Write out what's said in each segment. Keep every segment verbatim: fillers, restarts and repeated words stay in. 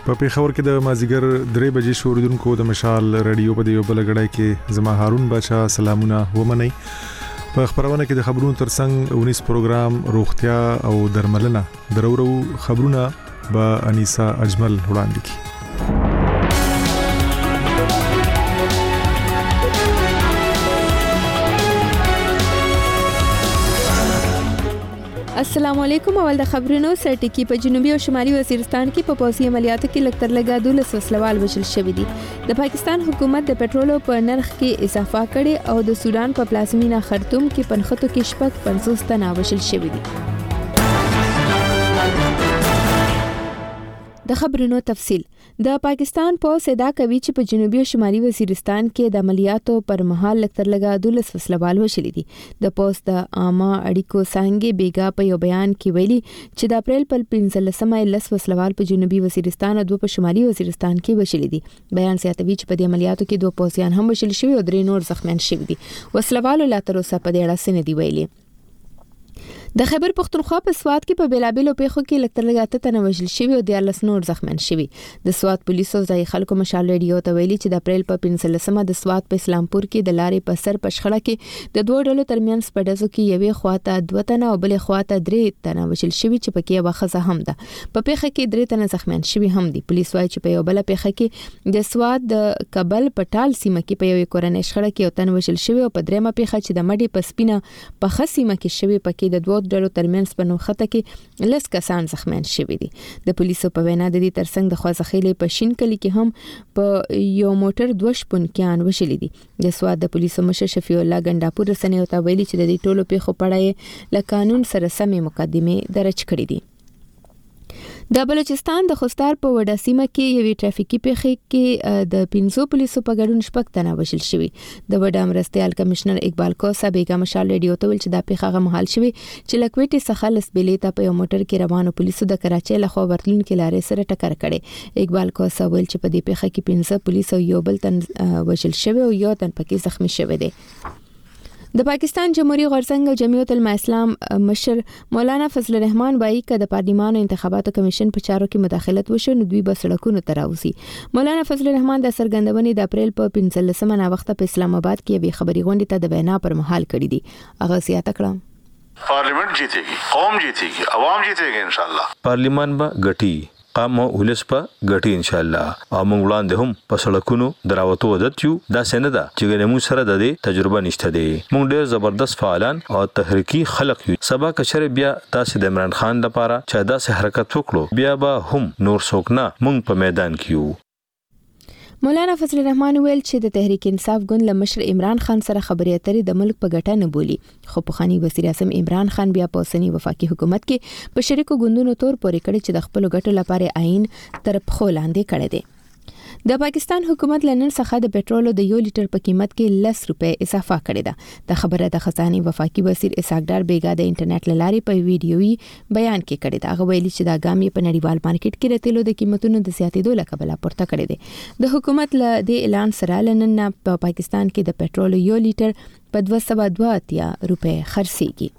په پیښور کې د مازیګر درې بجې شوریدونکو د مشال رادیو په دیو بلګړای کې زما هارون بچا سلامونه ومني. په خبرونه کې د خبرونو ترڅنګ اونیس پروګرام روغتیا او درملنه درورو خبرونه به انیسا اجمل وړاندې کړي. السلام علیکم. اول د خبرونو سرټکی په جنوبي او شمالي وزیرستان کې په پوځي عملیاتو کې لکتر لګا دولس وسلوال وژل شوی دي. د پاکستان حکومت د پټرولو په نرخ کې اضافه کړي او د سودان په پلازمینه خرطوم کې پنځه کې شپږ پنځوس تنه وژل شوی دي. د خبرونو تفصیل. د پاکستان پولیس ادعا کوي چې په جنوبي او شمالي وزیرستان کې د عملیاتو پر مهال لکتر لګا دولس وسلوال وشلي دي. د پولیس د عامه اړیکو څنګه بیګا په یو بیان کې ویلي چې د اپریل پر پنځلسمه لس وسلوال په جنوبي وزیرستان او دوه په شمالي وزیرستان کې وشلي دي. بیان زیاتوي چې په دې عملیاتو کې دوه پولیسان هم وشل شوي او درې نور زخمیان شوي دي. وسلوالو لا تر اوسه په دې اړه څه نه دی ویلي. د خیبر پختونخوا په سوات کې په بیلابیلو پیښو کې لکتر لګاته تنه وژل شوی او دیارلس نور زخمیان شوي. د سوات پولیسو ځای خلکو مشال ریډیو ته ویلي چې د اپریل په پنځلسمه د سوات په اسلامپور کې د لارې په سر پښخړه کې د دوه ډلو ترمنځ په ډزو کې یوې خواته دوه تنه او بلې خواته درې تنه وژل شوي چې پکې یو خزه هم ده. په پیښه کې درې تنه زخمیان شوي هم دي. پولیس وايي چې په یو بل پیښه کې د سوات د کابل پټال سیمه کې په یوې کورنۍ شخړه کې یو تن وژل شوی او په درېمه پیښه چې د مډي په سپینه په خسیمه کې شوی پکې د دوه ډلو ترمنځ په نوخته کې لس کسان زخمیان شوي دي. د پولیسو په وینا د دې ترڅنګ د خوځخېلې په شین کلی کې هم په یو موټر دوه شپونکیان وشلي دي. د سواد د پولیسو مشر شفیع الله ګنداپور رسنیو ته ویلي چې د دې ټولو پیښو په اړه له قانون سره سمې مقدمې درج کړې دي. د بلوچستان د خوستار په وډا سیمه کې یوې ټرافیکي پیښې کې د پنځو پولیسو په ګډون شپږ تنه وژل شوي. د وډا مرستیال کمشنر اقبال کوسا بیګا مشال ریډیو ته ویل چې دا پیښه هغه مهال شوې چې لکويټي څخه لسبېلې ته په یو موټر کې روانو پولیسو د کراچۍ له خوا ورتلونکو لارې سره ټکر کړي. اقبال کوسا ویل چې په دې پیښه کې پنځه پولیس او یو بل تن وژل شوی او یو تن پکې زخمی شوی دی. د پاکستان جمهوریت غورځنګ او جمعیت الاسلام مشر مولانا فضل الرحمن وايي چې د پارلیمان انتخاباتو کمیشن په چارو کې مداخلت وشو نو دوی به سړکونو ته راوځي. مولانا فضل الرحمن د سرګندونې د اپریل په پنځلسمه نا وخت په اسلام آباد کې به خبري غونډه ته د وینا پر مهال کړې دي. هغه زیاته کړه پارلیمنت جیتېږي، قوم جیتېږي، عوام جیتېږي ان شاء الله. پارلیمان به ګټي قام ولس په ګټي ان شاء الله. او موږ وړاندې هم په سړکونو دراوتو عادت یو دا سند ده چې ګنمو سره د دې تجربه نشته دي. موږ ډېر زبردست فعالان او تحریکی خلق یو. سبا کشر بیا تاسو د عمران خان لپاره چې داسې حرکت وکړو بیا به هم نور څوک نه موږ په میدان کې یو. مولانا فضل الرحمن ویل چې د تحریک انصاف ګوند له مشر عمران خان سره خبرې اترې د ملک په ګټه نه بولی. خو پخوانی وزیر اعظم عمران خان بیا په اوسنی وفاقي حکومت کې په شریکو ګوندونو تور پورې کړی چې د خپل ګټو لپاره عین تر پخو لاندې کړی دی. د پاکستان حکومت لنن څخه د پټرولو د یو لیټر په قیمت کې لس روپے اضافه کړې ده. د خبره د خزانه وفاقي وزیر اسحاق ډار بیګا د انټرنیټ لارې په ویډیويي بیان کې کړی دا. هغه ویلي چې دا ګام په نړیوال مارکیټ کې د تیلو د قیمتونو د زیاتېدو لکبله پورته کړی دی. د حکومت له دې اعلان سره لنن په پاکستان کې د پټرولو یو لیټر په دوه سوه دوه اتیا روپے خرڅيږي.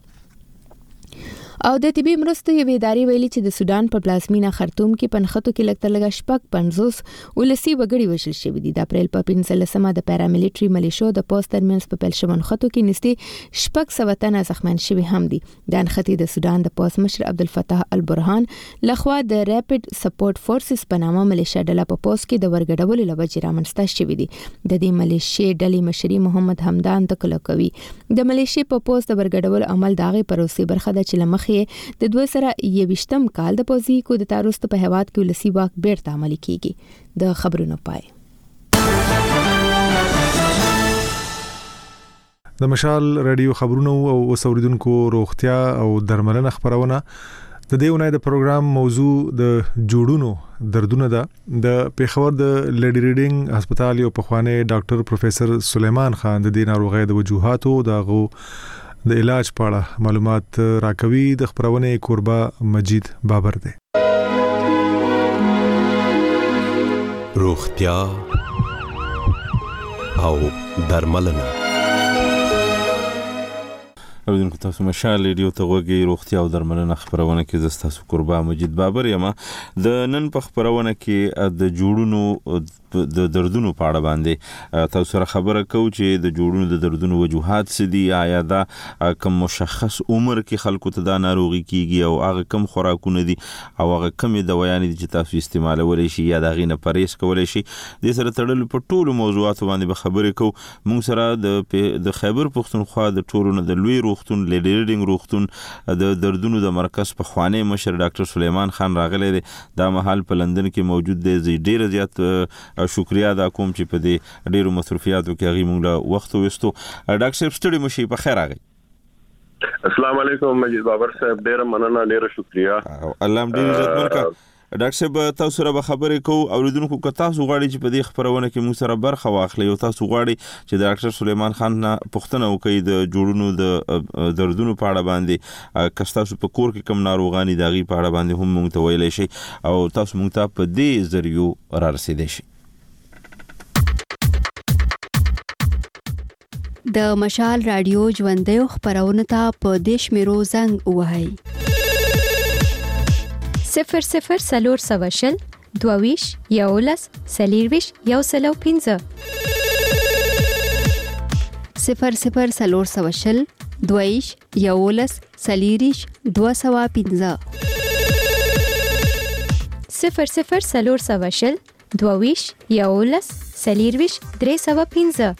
او د طبي مرستو یو ادارې ویلي چې د سودان په پلازمینه خرطوم کې پنځه کې لکتر لګا شپږ پنځوس ولسی وګړي وشل شوی دي. د اپریل په پنځلسمه د پیراملیټري ملیشو د پوسټ ترمنځ په پلشمن خطو کې نږدې شپږ سوه تنه زخمیان شوي هم دي. د انختی د سودان د پوسټ مشر عبدالفتاح البرهان لخوا د ریپډ سپورټ فورسز په نامه ملیشیا ډله په پوسټ کې د ورګډولو لوجې رامنځته شوې دي. د دې ملیشیا ډلې مشري محمد حمدان تکل کوي. د ملیشیا په پوسټ د ورګډولو عمل داغه پروسې برخه ده چې لمخ د دوه سره یوشتم کال د پوزي کو د تاروست په هواد کې ولسی واک بیرته عملي کیږي. د خبرونو پای د مشال رادیو خبرونو او اوسوریدونکو روغتیا او درملنه خبرونه د دې ونای د پروګرام موضوع د جوړونو دردونه ده. د پیښور د لیډي ریډینګ هسپتال یو پخوانی ډاکټر پروفیسر سلیمان خان د دې ناروغۍ د وجوهاتو دغه د علاج په اړه معلومات راکوي. د خبرونه کوربا مجید بابر دی. روغتیا او درملنه. اوریدونکو تاسو مشال ریډیو ته وګورئ. روغتیا او درملنه خبرونه کې زه تاسو قربا مجید بابر یم. د نن په خبرونه کې د جوړونو د دردونو په اړه باندې تاسو سره خبره کوو چې د جوړونو د دردونو وجوهات څه دي، آیا دا کوم مشخص عمر کې خلکو ته دا ناروغي کیږي او هغه کوم خوراکونه دي او هغه کوم دوايان دي چې تاسو استعمالولای شي یا دا غینه پرهیز کولای شي. د سره تړل په ټولو موضوعاتو باندې به خبرې کوو. موږ سره د د خیبر پختونخوا د ټولو د لوی روغتون لیډرینګ روغتون د دردونو د مرکز په خوانی مشر ډاکټر سلیمان خان راغلی دی. دا مهال په لندن کې موجود دی. زه ډیر زیات شکریا ادا کوم چې په دې ډیرو مصرفیاتو کې هغه موږ له وخت وستو. ډاکټر صاحب ستړي مشي په خیر راغی. السلام علیکم مجید بابر صاحب، ډیر مننه، ډیر شکریا. الله دې عزت ورکړي. ډاکټر صاحب تاسو سره به خبرې کوو. اوریدونکو که تاسو غواړئ چې په دې خبرونه کې موږ سره برخه واخلئ او تاسو غواړئ چې د ډاکټر سلیمان خان نه پوښتنه وکړئ د جوړونو د دردونو په اړه باندې، که تاسو په کور کې کوم ناروغاني د هغې په اړه باندې هم موږ ته ویلی شئ او تاسو موږ ته په دې ذریعو را رسېدی شئ. د مشال رادیو ژوندیو خبرونه ته په دې شمیرو زنګ ووهئ: صفر صفر سلور سوشل دوویش یولس سلیرویش یو سلو پینزه صفر صفر سلور سوشل دوویش یولس سلیریش دو سوا پینزه صفر صفر سلور سوشل دوویش یولس سلیرویش درې سوا پینزه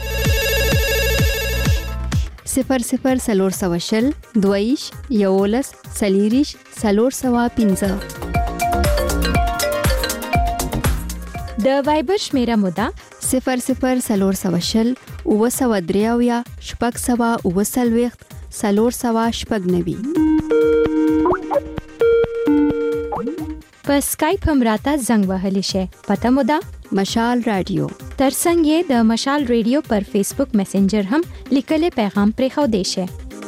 صفر صفر سلور سوشل دویش یولس سلیریش سلور سوا پینزه. د وایبر شمیره مودا صفر صفر سلور سوشل اوه سوا دریاویا شپږ سوا اوه څلوېښت سلور سوا شپږ نوي. په سکایپ هم راته زنګ وهلی شي. پته مودا مشال رادیو. ترڅنګ یې د مشال ریډیو پر فیسبوک میسنجر هم لیکلي پیغام پرېښو دی شي.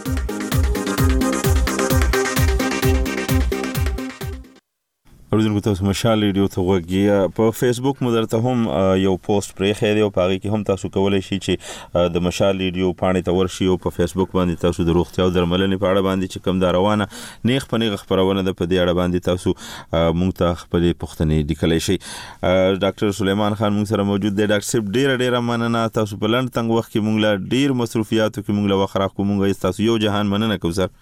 اوریدونکو تاسو مشال ریډیو ته وګورئ. په فیسبوک مو درته هم یو پوسټ پرېښی دی او په هغې کې هم تاسو کولی شئ چې د مشال ریډیو پاڼې ته ورشئ او په فیسبوک باندې تاسو د روغتیا او درملنې په اړه باندې چې کوم دا روانه نیغ په نیغه خپرونه ده په دې اړه باندې تاسو موږ ته خپلې پوښتنې لیکلی شئ. ډاکټر سلیمان خان موږ سره موجود دی. ډاکټر صاحب ډېره ډېره مننه. تاسو په لنډ تنګ وخت کې موږ له ډېر مصروفیاتو کې موږ له وخت راکړو. موږ تاسو یو جهان مننه کوو. سر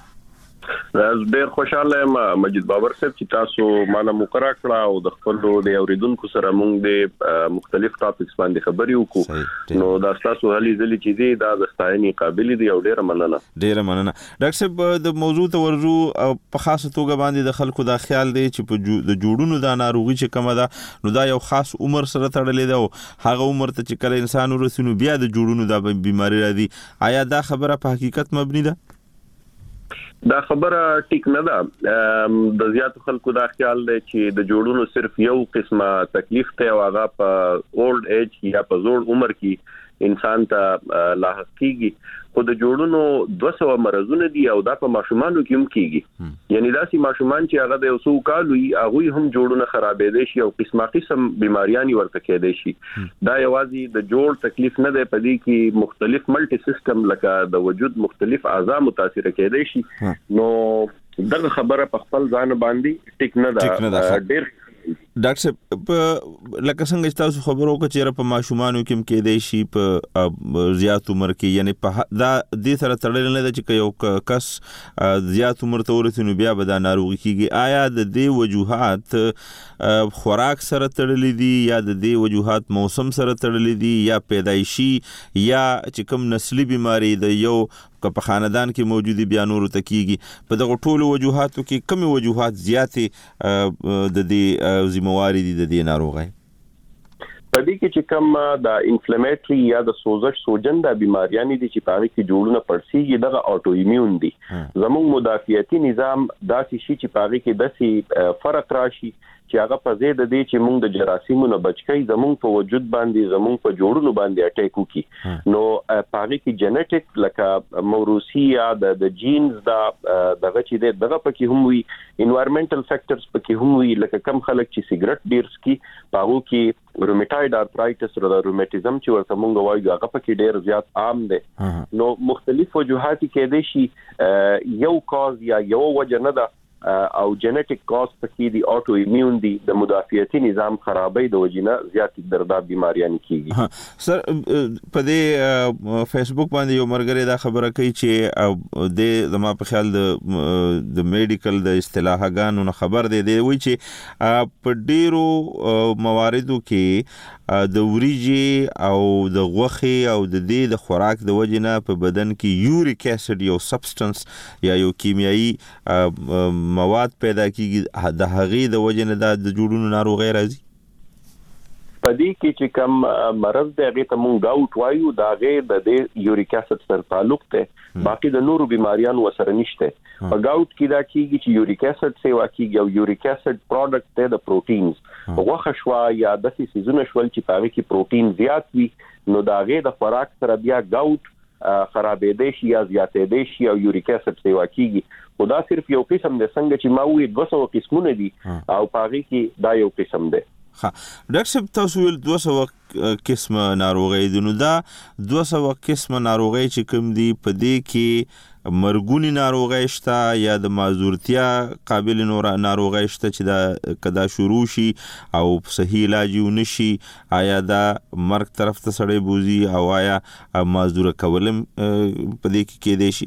ډېر خوشاله یم مجید بابر صاحب چې تاسو مانه مقرره کړه او د خپلو د اوریدونکو سره موږ د مختلف ټاپکس باندې خبرې وکړو. نو دا تاسو هلي ځلې چې دي دا د ستاینې قابل دي او ډېره مننه. ډېره مننه. ډاکټر صاحب د موضوع ته ورځو په خاصه توګه باندې د خلکو دا خیال دی چې په د جوړونو دا ناروغي چې کومه ده نو دا یو خاص عمر سره تړلې ده او هغه عمر ته چې کله انسان ورسي نو بیا د جوړونو دا بیماری راځي. آیا دا خبره په حقیقت مبني ده؟ دا خبره ټیک نه ده. د زیاتو خلکو دا خیال دی چې د جوړونو صرف یو قسمه تکلیف ته او هغه په اولډ ایج یا په زوړ عمر کې انسان ته لاحق کیږي. خو د جوړونو دوه سوه مرضونه دي او دا په ماشومانو کې هم کیږي. یعنی داسې ماشومان چې هغه د یو څو کالو وي هغوی هم جوړونه خرابېدی شي او قسمه قسم بیماریانې ورته کېدی شي. دا یوازې د جوړ تکلیف نه دی، په دې کې مختلف ملټي سیستم لکه د وجود مختلف اعضاء متاثر کېدی شي. نو دغه خبره په خپل ځان باندې ټیک نه ده. ډېر ډاکټر صاحب لکه څنګه چې تاسو خبرو وکړه چې په ماشومانو کې هم کېدی شي په زیات عمر کې، یعنی په دا دې سره تړلې نه ده چې یو کس زیات عمر ته ورسي نو بیا به دا ناروغي کېږي. آیا د دې وجوهات خوراک سره تړلې دي یا د دې وجوهات موسم سره تړلې دي یا پیدایشي یا چې کوم نسلي بیماری د یو که په خاندان کې موجودي بیا نورو ته کېږي؟ په دغه ټولو وجوهاتو کې کومې وجوهات زیاتې د دې ذمواري دي د دې ناروغۍ؟ په دې کې چې کوم د انفلمیټري یا د سوزش سوجنده بیماریانې دي چې په هغې کې جوړونه پړسېږي دغه اټو ایمیون دي. زموږ مدافعتي نظام داسې شي چې په هغې کې داسې فرق راشي چې هغه په زید دي چې موږ د جراثیمونو بچکی زموږ په وجود باندې زموږ په جوړونو باندې اٹیک وکي نو پاره کې جنټیک لکه موروثي یا د جینز دا دغه چې دغه پکې هم وي انوایرنمنټل فیکټرز پکې هم وي لکه کم خلک چې سیګریټ ډیر سکي پاغو کې روماتوید ارترایټس او د روماتیزم چې ورته موږ وایو هغه پکې ډیر زیات عام دي نو مختلف وجوهات کې دي شي یو کاز یا یو وجه نه ده او جنټیک کاز پکې دی اټو ایمیون دی د مدافعتي نظام خرابې د وجنه زیات دردناک بیماریاں کیږي سر په دې فیسبوک باندې یو مرګره دا خبره کوي چې د زما په خیال د د میډیکل د اصطلاحګانو نه خبر دی دی وی چې په ډیرو مواردو کې د وریجې او د غوښې او د دې د خوراک د وجنه په بدن کې یوریک اسید یو سبسټنس یا یو کیمیاوي مواد پیدا کیږي د هغې د وجنه د جوړونو ناروغي راځي پدې کې چې کوم مرض دی هغه ته مونږ گاوټ وایو دا غې د دې یوریک اسید سره تعلق ته باقي د نورو بیماریانو سره نشته په گاوټ کې دا کیږي چې یوریک اسید سیوا کیږي او یوریک اسید پروډکټ ته د پروتینز غوښه شوا یا د سيزونه شول چې پاره کې پروتین زیات وي نو دا غې د خوراک سره بیا گاوټ خرابې دي شي یا زیاتې دي شي او یوریک اسید سیوا کیږي خدا صرف یو قسم د څنګه چې ما وی دوه سوه قسمونه دي او پاره کې دا یو قسم دی ها ډاکټر صاحب تاسو ول دوه سوه قسمه ناروغي دي نو دا دوه سوه قسمه ناروغي چې کوم دي په دې کې مرګونی ناروغي شته یا د معذورتیا قابل ناروغي شته چې دا کدا شروع شي او صحیح علاج ونشي آیا دا مرګ طرف ته سړی بوزي او آیا معذور کولم په دې کې کې دي شي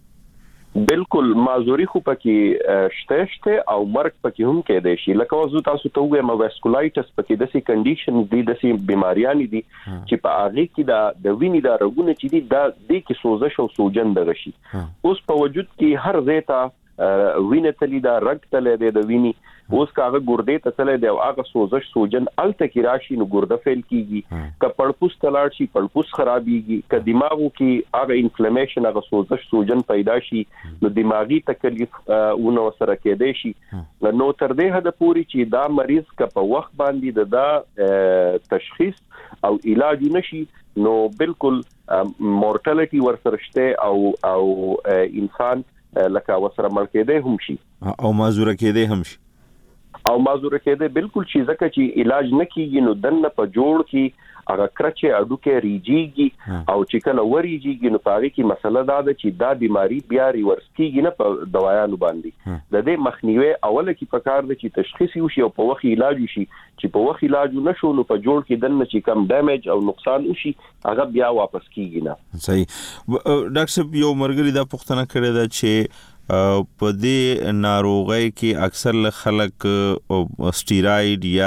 بالکل معذوري خو پکې شته شته او مرګ پکې هم کې دي شي لکه وزو تاسو ته وایم واسکولایټس پکې د سي کنډیشن دي د سي بیماریاں دي چې په هغه کې دا د وینې دا رګونه چې دي دا د کې سوزش او سوجن دغه شي اوس په وجود کې هر زیتا وینې تلې دا رګ تلې د وینې اوس کاغه ګردې ته تلې دی او هغه سوزش سوجن الته کې راشي نو ګرده فیل کیږي ک پړپوس تلاړ شي پړپوس خرابيږي ک دماغو کې هغه انفلیمیشن هغه سوزش سوجن پیدا شي نو دماغي تکلیف ونه سره کېدې شي نو تر دې حد پوري چې دا مریض ک په وخت باندې دا تشخیص او علاج نشي نو بالکل مورټالټي ورسره شته او او انسان لکه وسره مړ کېدې هم شي او معذور کېدې هم شي او معذور کېده بالکل چې ځکه چې علاج نه کیږي نو دنه په جوړ کې هغه کرچه اډو کې ریږي او چې کله وریږي نو پاره کې مسله دا ده چې دا بیماری بیا ریورس کیږي نه په دوايانو باندې د دې مخنیوي اوله کې پکار ده چې تشخیص وشي او په وخت علاج وشي چې په وخت علاج نشو نو په جوړ کې دنه چې کم ډیمیج او نقصان وشي هغه بیا واپس کیږي نه صحیح ډاکټر صاحب یو مرګري دا پوښتنه کړې ده چې په دې ناروغي کې اکثر خلک سټیراید یا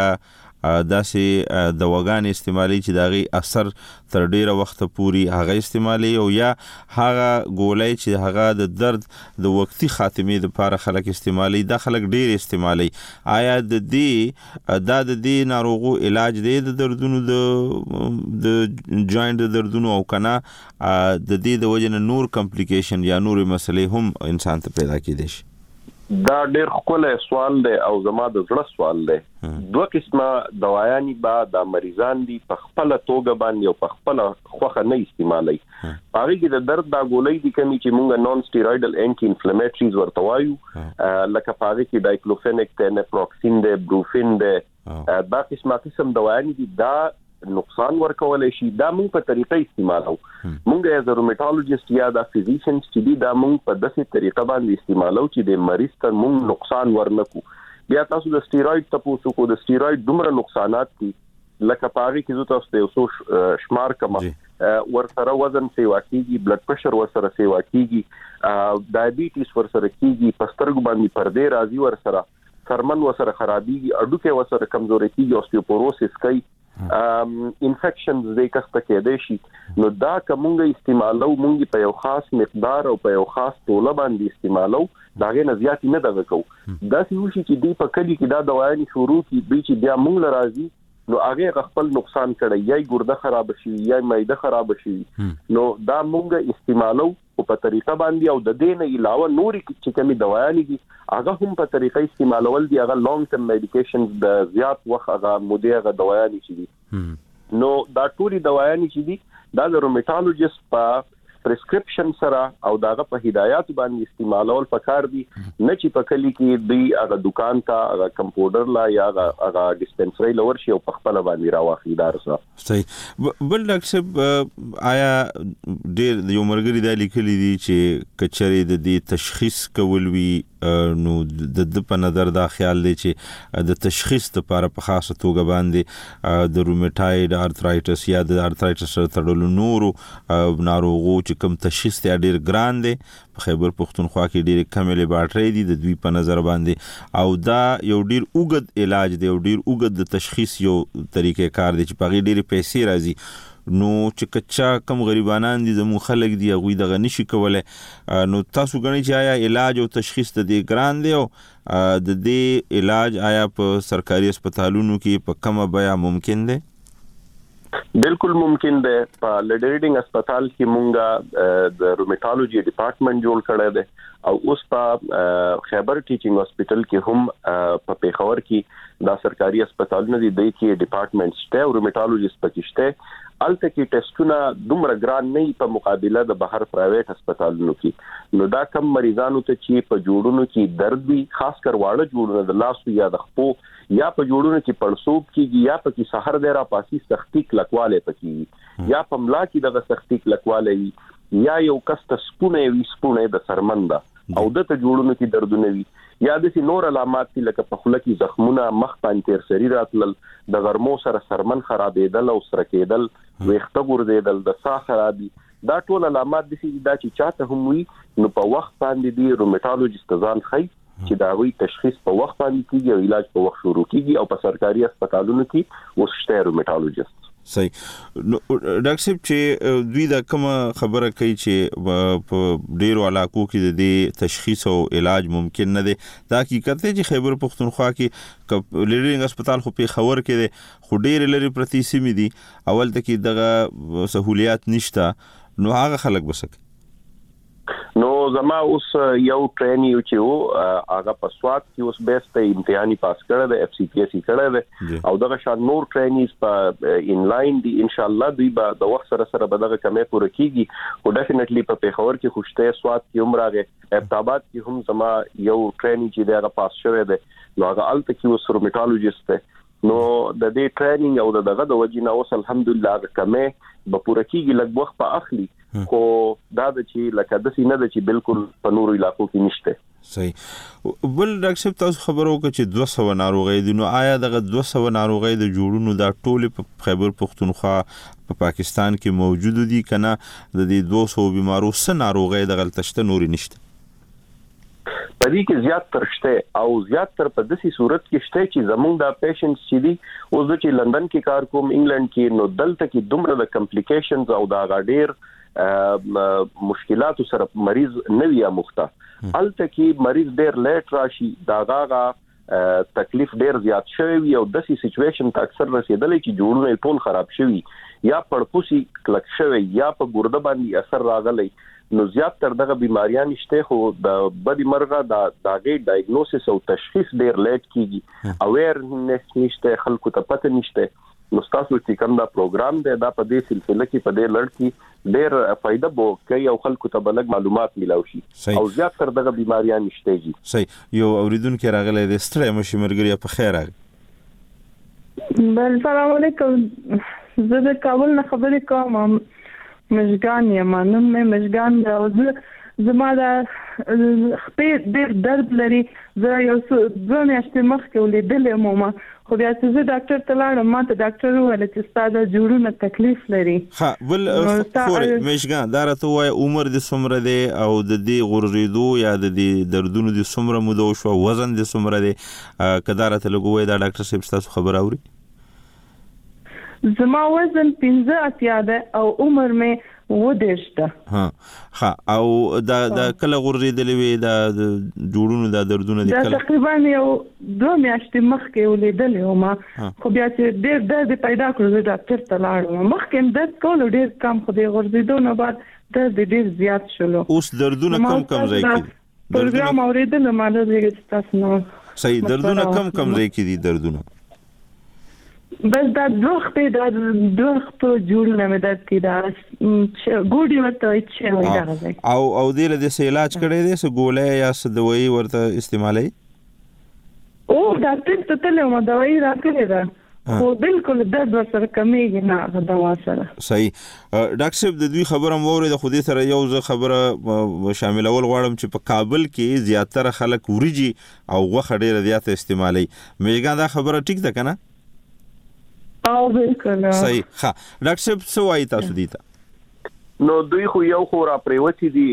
داسې دواګان استعمالي چې داغي اثر تر ډیره وخت پوري هغه استعمالي او یا هغه ګولای چې هغه د درد د وقتی خاتمه لپاره خلک استعمالي دا خلک ډیر استعمالي آیا د دې دا د دې ناروغو علاج دی د دردونو د د جوائنټ د دردونو او کنه د دې د وجنه نور کمپلیکیشن یا نور مسلې هم انسان ته پیدا کیدي شي دا ډېر خپل سوال دی او زما د زړه سوال دی دوه قسمه دوايانې با د مریضان دي په خپل توګه باندې او په خپل خوخه نه استعمالي هغه کې د درد دا ګولۍ دي کمی چې مونږه نون سټیرايډل انټي انفلیمیټریز ورته وایو لکه هغه کې دایکلوفینیک ته نفروکسین دی بروفین دی دا قسمه قسم دوايانې دي دا نقصان ورکولای شي دا موږ په طریقې استعمالو موږ از روماتولوژیست یا دا فزیشن چې دا موږ په داسې طریقه باندې استعمالو چې د مریض ته موږ نقصان ورنکو بیا تاسو د سټیرايډ تاسو کو د سټیرايډ دومره نقصانات دي لکه پاره کې زو تاسو ته اوسو شمار کما ورسره وزن سیوا کیږي بلډ پريشر ورسره سیوا کیږي ډایابټیس ورسره کیږي پسترګ باندې پردې راځي ورسره سرمن ورسره خرابيږي اډو کې ورسره کمزوري کیږي اوستيوپوروسس کوي ام انفیکشنز د کسته کې دی شي نو دا کومه استعمالو مونږ په یو خاص مقدار او په یو خاص توله باندې استعمالو دا غي نه زیات نه دغه کو دا سوشي چې دی په کلی کې دا دوايانې شروع کی به چې بیا مونږ لراځي نو هغه خپل نقصان کړي یا ګرده خراب شي یا معده خراب شي نو دا مونږ استعمالو او په طریقه باندې او د دې نه علاوه نوري چې کومي دوايانې دي هغه هم په طریقه استعمالول دي هغه لانګ ټرم میډیکیشنز د زیات وخت هغه مودې هغه دوايانې چې دي نو دا ټولي دوايانې چې دي دا د روماتولوژیست په پرسکرپشن سره او داغه په هدایت باندې استعمالول پکار دي نه چې په کلی کې دی هغه دکان ته هغه کمپاوډر لا یا هغه ډیسپنسری لور شي او په خپل باندې راوخی دار سره صحیح بل ډاکټر آیا ډېر یو مرګري د لیکلي دي چې کچري د دې تشخیص کول وی نو د په نظر دا خیال دی چې د تشخیص لپاره په خاصه توګه باندې د روماتوید ارثرایټس یا د ارثرایټس سره تړلو نورو ناروغو چې کوم تشخیص ته ډیر ګران دی په خیبر پختونخوا کې ډیر کم لیبارټری دي د دوی په نظر باندې او دا یو ډیر اوږد علاج دی او ډیر اوږد د تشخیص یو طریقې کار دی چې په غیر ډیر پیسې راځي نو چې کچا کم غریبانان دي زمو خلک دي هغه دغه نشي کوله نو تاسو غنی چې آیا علاج او تشخیص ته دی ګران دی او د دې علاج آیا په سرکاري هسپتالونو کې په کومه بیا ممکن دی بالکل ممکن ده په لیډریډینګ هسپتال کې مونږه د روماتولوژي ډپارټمنټ جوړ کړی دی او اوس په خیبر ټیچینګ هسپتال کې هم په پیښور کې دا سرکاري هسپتالونه دي د کې ډپارټمنټ شته او روماتولوژیست پکې شته الته کې ټیسټونه دومره ګران نه په مقابله د بهر پرایویټ هسپتالونو کې نو دا کم مریضانو ته چې په جوړونو کې درد وي خاص کر واړه جوړونه د لاس یا د خپو یا په جوړونو کې پړسوب کیږي یا په کې سحر ډیره پاسي سختی کلکواله پکې یا په ملا کې د سختی کلکواله وي یا یو کس سپونه وي سپونه د سرمنده او د ته جوړونو کې دردونه وي یا د نور علامات لکه په خله کې زخمونه مخ پانتر سری راتل د غرمو سره سرمن خرابېدل او سره کېدل ويخته ګرځېدل د ساه خرابي دا ټول علامات دي چې دا چې چاته هم وي نو په وخت باندې دی روماتولوژیست ځان خي چې دا وی تشخیص په وخت باندې کیږي او علاج په وخت شروع کیږي او په سرکاري هسپتالونو کې وسشته روماتولوژیست صحیح نو ډاکټر صاحب چې دوی دا کوم خبره کوي چې په ډیرو علاقو کې د دې تشخیص او علاج ممکن نه دی دا حقیقت دی چې خیبر پختونخوا کې لیډرینګ هسپتال خو په خبر کې دی خو ډیر لري پرتی سیمې دي اول ته کې دغه سہولیات نشته نو هغه خلک بسک نو زما اوس یو ټرین یو چې هغه په سواد کې اوس بیسته امتحاني پاس کړی دی اف سی پی ایس سی کړی دی او دغه شان نور ټرینیز په ان لاین دی ان شاء الله دوی به د وخت سره سره به دغه کمې پوره کیږي او ډیفینټلی په پیښور کې خوشته سواد کې عمرغه ابتاباد کې هم زما یو ټرین چې دغه پاس شوی دی نو هغه الته کې اوس روماتولوژیست نو د دې ټریننګ او دغه د وجینا اوس الحمدلله کمې به پوره کیږي لږ وخت په اخلي خو دا د چې لکه د سینې د چې بالکل په نورو علاقو کې نشته صحیح بل ډاکټر صاحب تاسو خبرو کې چې دوه سوه ناروغي دي نو آیا دغه دوه سوه ناروغي د جوړونو دا ټول په خیبر پختونخوا په پا پاکستان کې موجود دي کنه د دې دوه سوه بیمارو سره ناروغي د غلطشته نوري نشته پدې کې زیات تر شته او زیات تر په داسې صورت کې شته چې زمونږ د پیشنټس چې دي اوس د چې لندن کې کار کوم انګلند کې نو دلته کې دومره د کمپلیکیشنز او دا غاډیر مشکلات سره مریض نوی مخته الته کې مریض ډیر لیټ راشي دا غاغه تکلیف ډیر زیات شوی وي او داسې سچويشن ته اکثر رسیدلې چې جوړونه ټول خراب شوی یا پړپوسی کلک شوی یا په ګرده باندې اثر راغلی نو زیات تر دغه بیماریاں نشته خو د بدی مرغه د داګي ډایګنوسس او تشخیص ډیر لیټ کیږي اویرنس نشته خلکو ته پته نشته نو تاسو چې کوم دا پروګرام دی دا په دې سلسله کې په دې لړ کې ډېر فائدہ بو کوي او خلکو ته بلګ معلومات ملو شي او زیات تر دغه بیماریاں نشته جی صحیح یو اوریدونکو راغلی د ستړي مشي مرګري په خیر راغلی بل سلام علیکم زه د کابل نه خبرې کوم مشګان یم نن مې مشګان دا زما دا خپې ډېر درد لري زه یو څه میاشتې مخکې ولیدلې مو خو بیا چې زه ډاکټر ته لاړم ما ته ډاکټر وویل چې ستا د جوړونه تکلیف لري ها بل خورې مشګان دا راته وایي عمر دې څومره دی او د دې غورځېدو یا د دې دردونو دې څومره موده وشوه وزن دې څومره دی که دا راته لږ ووایي دا ډاکټر صاحب ستاسو خبره اوري زما وزن پنځه اتیا ده او عمر مې و دیش ده. ها ها او دا دا کله غورځېدلې وي دا جوړونو دا دردونه دي کله تقریبا یو دوه میاشتې مخکې ولیدلې وم خو بیا چې ډېر درد پیدا کړو زه ډاکټر ته لاړم. مخکې درد کولو ډېر کم خو د غورځېدو نه بعد درد ډېر زیات شلو. اوس دردونه کم کم ځای کې پروګرام اوریدل ما د دې تاسو نو صحیح دردونه کم کم ځای کې دي دردونه بس دا دوخ په دا دوخ په جوړونه مې درد کې دا ګوډي ورته چې وایي راځي او او دې له دې علاج کړی دی سو ګولې یا س دوايي ورته استعمالي او ډاکټر ته تل مو دوايي راکړی دا خو بالکل درد ورسره کمیږي نه دوا سره. صحیح ډاکټر صاحب د دوی خبره موري د خودي سره یو ځ خبره شاملول غواړم چې په کابل کې زیاتره خلک وريجي او غوخه ډیره زیات استعمالي میګا دا خبره ټیک ده کنه؟ او بالکل صحیح. ها ډاکټر صاحب څه وایي تاسو دې ته؟ نو دوی خو یو خو را پریوتی دي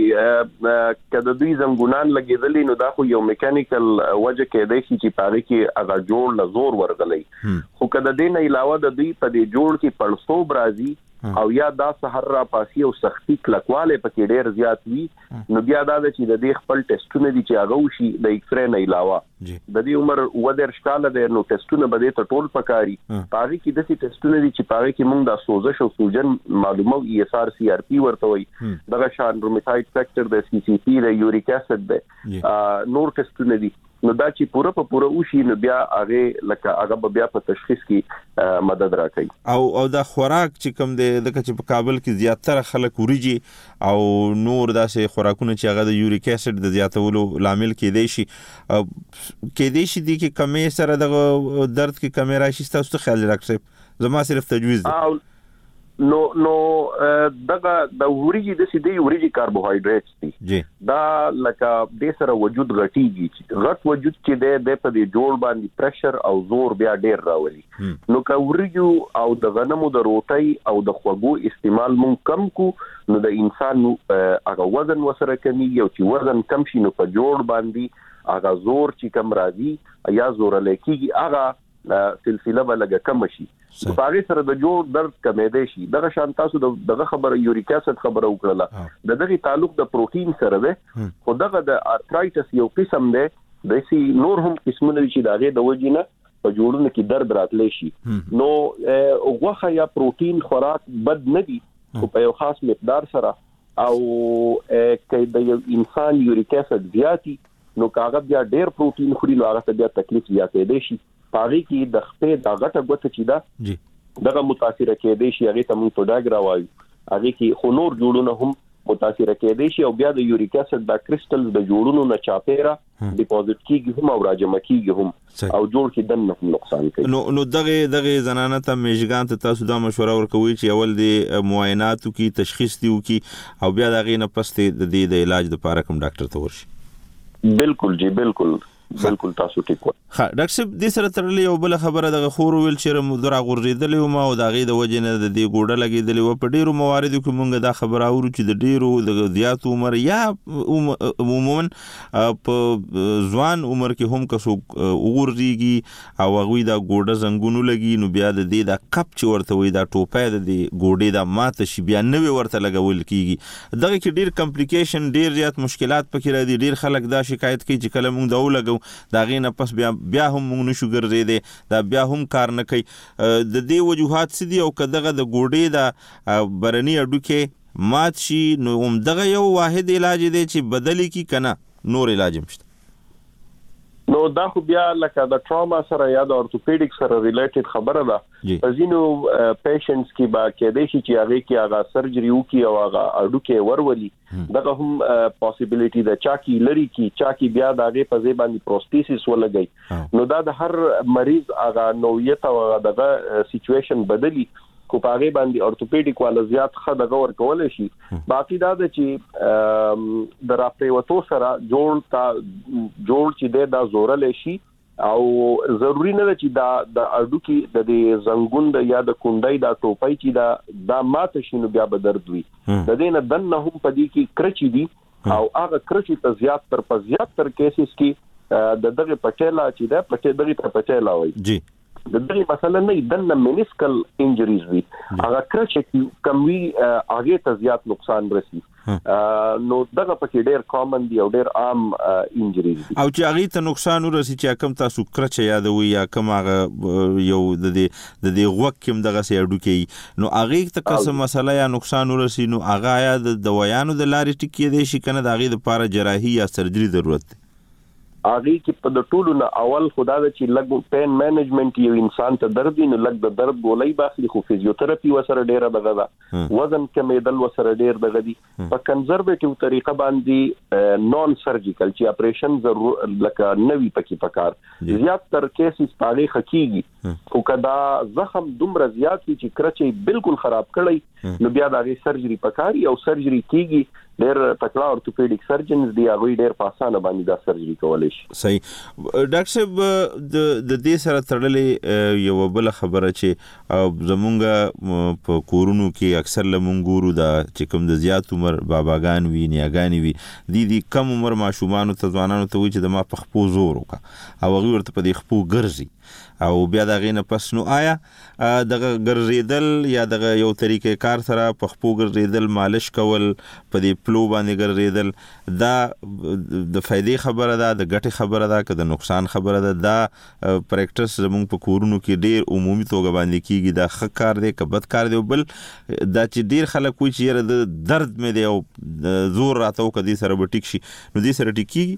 کله دوی زنګونان لګیدلی نو دا خو یو میکانیکل وجه کې دی چې پاره کې هغه جوړ له زور ورغلی خو کله دې نه علاوه د دوی په دې جوړ کې پړسو برازي او یا دا سحر را پاسي او سختي کلکواله پکې ډېر زیات وي نو بیا دا چې د دې خپل ټیسټونه دي چې هغه وشي د ایکس رې نه علاوه د دې عمر ودر شکاله د نو ټیسټونه به د ټول پکاري پاره کې د دې ټیسټونه دي چې پاره کې موږ د سوزش او سوجن معلومه ای اس آر سی آر پی ورته وي دغه شان روماتایډ فیکټر د سی سی پی د یوریک اسید د نور ټیسټونه دي نو دا چې پوره په پوره وشي نو بیا هغه لکه هغه بیا په تشخیص کې مدد راکړي او او دا خوراک چې کوم دی د چې په کابل کې زیاتره خلک وريجي او نور داسې خوراکونه چې هغه د یوریک اسید د زیاتولو لامل کېدای شي کېدای شي دي کې کمې سره د درد کې کمې راشي تاسو ته خیال راکړئ زما صرف تجویز دی نو نو دغه د وريجي د سیدي وريجي کاربوهایډریټس دي دا لکه د سره وجود غټيږي غټ وجود چې د د په دې جوړ باندې پريشر او زور بیا ډېر راولي نو که وريجو او د غنمو د روټي او د خوګو استعمال مونږ کم کو نو د انسان هغه وزن وسره کمیږي او چې وزن کم شي نو په جوړ باندې هغه زور چې کم راځي یا زور لکېږي هغه سلسله بلګه کم شي په هغه سره د جوړ درد کمېدې شي دغه شان تاسو دغه خبره یوریک اسید خبره وکړه د دغه تعلق د پروتین سره ده خو دغه د ارترایټس یو قسم ده د سي نور هم قسمونه چې دغه د وجینه په جوړونو کې درد راتلی شي نو غوخه یا پروتین خوراک بد نه دي خو په یو خاص مقدار سره او کې د یو انسان یوریک اسید زیاتی نو کاغه بیا ډېر پروتین خوري نو هغه ته بیا تکلیف زیاتېږي شي پاره کې د خپې د غټه غوته چې دا دغه متاثر کېدې شي هغه ته موږ پډاګ راوایو هغه کې خو نور جوړونه هم متاثر کېدې شي او بیا د یوریک اسید د کریسټل د جوړونو نه چاپیرا ډیپوزټ کیږي هم او راجمع کیږي هم او جوړ کې دنه نقصان کوي نو نو دغه دغه زنانه ته میشګان ته تاسو دا مشوره ورکوي چې اول د معایناتو کې تشخیص دیو کې او بیا دغه نه پسته د دې د علاج لپاره کوم ډاکټر ته ورشي بالکل جی بالکل بالکل تاسو ټیک وایي. ها ډاکټر صاحب دې سره ترلې یو بل خبره د خور ویل چې مدرا غورځېدلې او ما او د غي د وجنه د دې ګوډه لګېدلې و په ډیرو مواردو کې مونږ دا خبره اورو چې د ډیرو د زیات عمر یا عموما په ځوان عمر کې هم کسو وګورځيږي او هغه دا ګوډه زنګونو لګي نو بیا د دې دا کپ چې ورته وي دا ټوپه د دې ګوډې دا ماته شي بیا نوې ورته لګول کیږي دغه کې ډیر کمپلیکیشن ډیر زیات مشکلات پکې راځي ډیر خلک دا شکایت کوي چې کله مونږ دا ولګو دا غي نه پس بیا بیا هم موږ نشو ګرځېدې دا بیا هم کار نه کوي د دې وجوهات سدي او کداغه د ګوډې دا برني اډو کې مات شي نو هم دغه یو واحد علاج دی چې بدلی کی کنه نور علاج مشته نو دا خو بیا لکه د ټراما سره یا د اورتوپیډیک سره ریلیټډ خبره ده ځینو پیشنټس کې با کې د شي چې هغه کې هغه سرجری وکي او هغه اډو کې ورولي دغه هم پوسیبিলিټي ده چا کې لري کې چا کې بیا د هغه په ځای باندې پروستیسس ولګي نو دا د هر مریض هغه نوعیت او دغه سچويشن بدلی کو پاغه باندې اورتوپیډیک والا زیات خدغه ور کول شي باقی دا د چې د راپریوتو سره جوړ تا جوړ چې د زورل شي او ضروری نه ده چې دا د اډو کې د زنګون د یا د کونډای دا ټوپای چې دا د ماته شنو بیا به درد وي د دې نه دنه هم پدې کې کرچي دي او هغه کرچي ته زیات تر په زیات تر کیسز کې د دغه پټیلا چې دا پټې دغه ته پټیلا وایي جی د دې مسله نه دنه منسکل انجریز وي هغه کرچ کمی هغه ته زیات نقصان رسي نو دغه پکې ډېر کامن دی او ډېر عام انجریز دي او چې هغه ته نقصان ورسي چې کوم تاسو کرچ یادوي یا کوم هغه یو د دې د دې غوږ کوم دغه سي اډو کې نو هغه ته کوم مسله یا نقصان ورسي نو هغه یا د دوايانو د لارې ټکی دی شي کنه د هغه لپاره جراحي یا سرجري ضرورت دی اغه کې په د ټولو نه اول خدا د چې لګ پین مینجمنت یو انسان ته درد نه لګ د درد ګولۍ باخلي خو فزیوتراپي وسره ډیره دغه ده وزن کمیدل وسره ډیر دغه دي په کنزرویټیو طریقه باندې نون سرجیکل چې اپریشن ضرور لکه نوی پکې پکار زیات تر کیسز پاړې خکېږي خو کدا زخم دومره زیات وي چې کرچې بالکل خراب کړي نو بیا د سرجري پکاري او سرجري کیږي ډېر تکړه اورتوپیډیک سرجنز دی هغه ډېر په اسانه باندې دا سرجري کولای شي صحیح ډاکټر صاحب د د دې سره تړلې یو بل خبره چې زمونږ په کورونو کې اکثر لمونګورو دا چې کوم د زیات عمر باباګان وی نیاګان وی دي دي کم عمر ماشومان ته ځوانانو ته وی چې د ما په خپو زور وکا او هغه ورته په دې خپو ګرځي او بیا دغه نه پس نو آیا دغه ګرځیدل یا دغه یو طریقې کار سره په خپو ګرځیدل مالش کول په دې پلو باندې ګرځیدل دا د فائدې خبره ده د ګټې خبره ده که د نقصان خبره ده دا پریکټس زموږ په کورونو کې ډیر عمومي توګه باندې کیږي دا ښه کار دی که بد کار دی بل دا چې ډیر خلک وایي چې یاره د درد مې دی او زور راته وکړه دې سره به ټیک شي نو دې سره ټیکېږي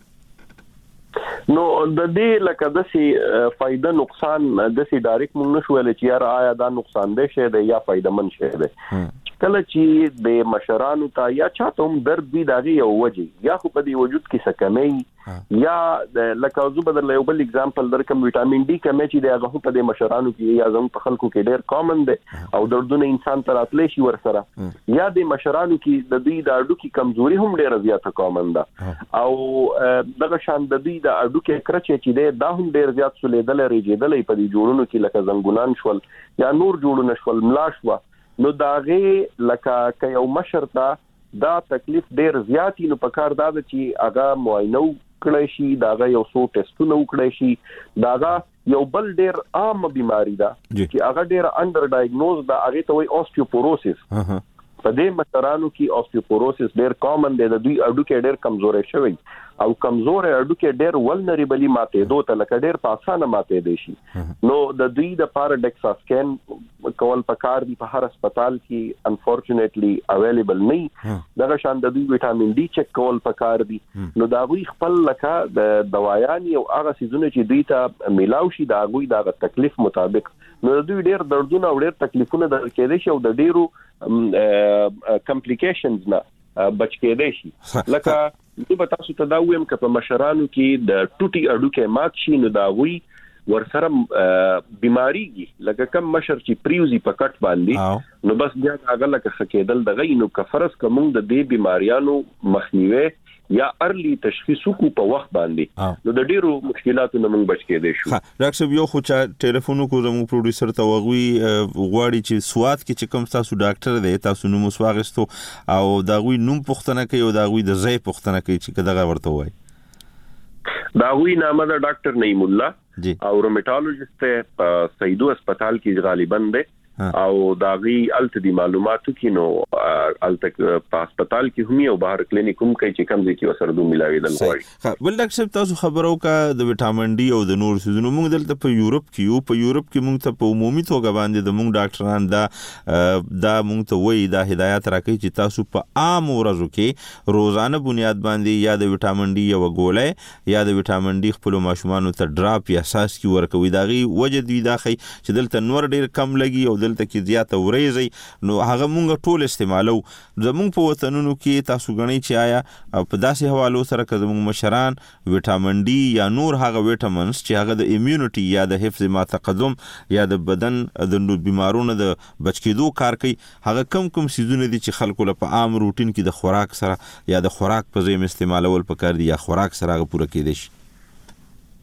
نو د دې لکه داسې فائدہ نقصان داسې ډایرکټ مونږ نشو ویل چې یاره آیا دا نقصان دی شی دی یا فائدہ من شی دی کله چې د مشرانو ته یا چاته هم درد وي د هغې یو وجې یا خو په دې وجود کې څه کمی یا لکه زه به درله یو بل اګزامپل درکړم ویټامین ډي کمی چې دی هغه هم په دې مشرانو کې یا زموږ په خلکو کې ډېر کامن دی او دردونه انسان ته راتلی شي ورسره یا د مشرانو کې د دوی د هډوکي کمزوري هم ډېره زیاته کامن ده او دغه شان د دوی د هډوکي کرچې چې دی دا هم ډېر زیات سولیدلی ریجېدلی په دې جوړونو کې لکه زنګونان شول یا نور جوړونه شول ملا شوه نو دا غي لکه که یو مشر ته دا تکلیف ډیر زیاتی نو پکار دا چې هغه معاینه وکړی شي دا یو څو ټیسټونه وکړی شي دا یو بل ډیر عام بیماری ده چې هغه ډیر انډر ډایګنوز ده هغه ته وایي اوسټیوپوروسس په دې مشرانو کې اوسټیوپوروسس ډیر کامن دی د دوی هډوکي ډیر کمزوري شوی او کمزور هډوکي ډیر ولنریبلی ماته دوه تلکه ډیر په اسانه ماته دي شي نو د دوی د پارډکسا سکین کول پکار دی په هر هسپتال کې انفورچونټلی اویلیبل نه دغه شان د دوی ویټامین ډي چک کول پکار دی نو دا غوي خپل لکه د دوايان او هغه سيزونه چې دوی ته میلاو شي دا غوي د تکلیف مطابق نو د دوی ډیر دردونه او ډیر تکلیفونه د کېدې شي او د ډیرو کمپلیکیشنز نه بچ کېدې شي لکه زه به تاسو ته دا وایم چې په مشرانو کې د ټوټي اډوکه مات شي نو دا غوي ورسره بیماریږي لکه کم مشر چې پریوزي په کټ باندې نو بس بیا هغه لکه خکېدل دغه نو کفرس کوم د دې بیماریانو مخنیوي یا ارلی تشخیص کو په وخت باندې نو د ډیرو مشکلاتو نه موږ بچ کېدې شو ډاکټر صاحب یو خو چې ټلیفون کو زموږ پروډوسر ته وغوي غواړي چې سواد کې چې کوم تاسو ډاکټر دی تاسو نوم وسواغستو او دا غوي نوم پښتنه کوي او دا غوي د ځای پښتنه کوي چې دغه ورته وای دا غوي نامه د ډاکټر نعیم الله او روماتولوژیست په سیدو هسپتال کې غالبا دی او داغي الته دي معلوماتو کې نو الته په هسپتال کې هم او بهر کلینیک هم کوي چې کوم ځای کې وسره دوه ملاوي دل غواړي بل ډاکټر صاحب تاسو خبرو کا د وټامین ډي او د نور سيزونو موږ دلته په یورپ کې یو په یورپ کې موږ ته په عمومي توګه باندې د موږ ډاکټران دا دا موږ ته وایي دا هدایت راکړي چې تاسو په عام ورځو کې روزانه بنیاد باندې یا د وټامین ډي یو ګولې یا د وټامین ډي خپل ماشومان ته ډراپ یا اساس کی ورکوي داغي وجه دی دا خي چې دلته نور ډیر کم لګي او دلته کې زیاته ورېزي نو هغه مونږ ټول استعمالو زمونږ په وطنونو کې تاسو غنئ چې آیا په داسې حوالو سره که زمونږ مشران وټامین ډي یا نور هغه وټامینز چې هغه د ایمیونټي یا د حفظ ما تقدم یا د بدن د بیمارونو د بچ کېدو کار کوي هغه کم کم سيزونه دي چې خلکو له په عام روټین کې د خوراک سره یا د خوراک په ځای استعمالول پکار دي یا خوراک سره هغه پوره کېدي شي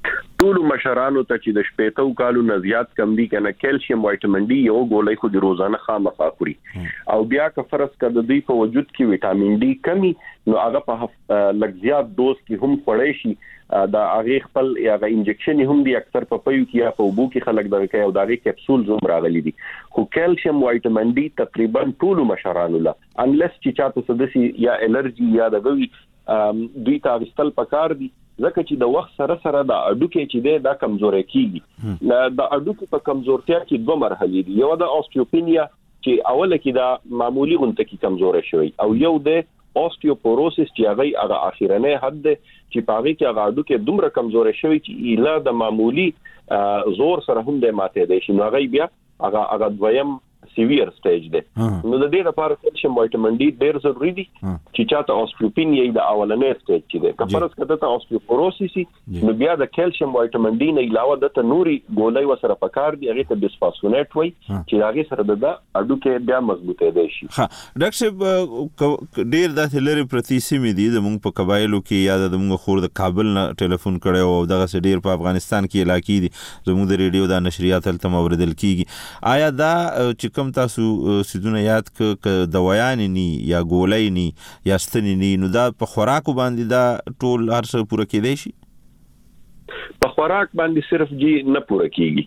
ټول مشرانو ته چې د شپېتو کالو نه زیات کم دي کنه کیلشیم وایټامین ډي یو ګولۍ خو د روزانه خامخا خوري او بیا که فرض کړه د دوی په وجود کې وټامین ډي کمی نو هغه په لږ زیات دوز کې هم خوري شي دا هغه خپل یا انجکشن هم دي اکثر په پيو کې یا په وبو کې خلک دغه کوي او دغه کپسول زوم راغلي دي خو کیلشیم وایټامین ډي تقریبا ټول مشرانو لا انلس چې چاته سدسي یا الرجی یا دغوي دوی ته استل پکار دي ځکه چې د وخت سره سره د اډوکې چې دی دا کمزوري کیږي د اډوکې په کمزورتیا کې دوه مرحلې دي یو د اوستیوپینیا چې اوله کې دا معمولی غونټه کې کمزوري شوی او یو د اوستیوپوروسس چې هغه هغه اخیرنه حد دی چې پاره کې هغه اډوکې دومره کمزوري شوی چې اله د معمولی زور سره هم د ماته دی چې هغه بیا هغه هغه دویم سیویر سټیج دی نو د دې لپاره کیلشیم وایټامین ډي ډېر ضروري دي چې چاته اوستیوپینیا د اولنې سټیج کې دی که فرض کړه ته اوستیوپوروسس نو بیا د کیلشیم وایټامین ډي نه علاوه د نوري ګولۍ وسره پکار دي هغه ته بسفاسفونیټ وای چې هغه سره د اډوکې بیا مضبوطه دی شي ها ډاکټر صاحب ډېر د لری پرتی سیمې دي د مونږ په قبایلو کې یا د مونږ خور د کابل نه ټلیفون کړو او دغه ډېر په افغانستان کې علاقې دي زموږ د ریډیو د نشریات تل موردل کیږي آیا دا چې کوم تاسو سیدونه یاد ک دوايان ني یا ګولۍ ني یا ستنې ني نو دا په خوراکو باندې دا ټول هر څه پوره کېدای شي په خوراک باندې صرف جی نه پوره کیږي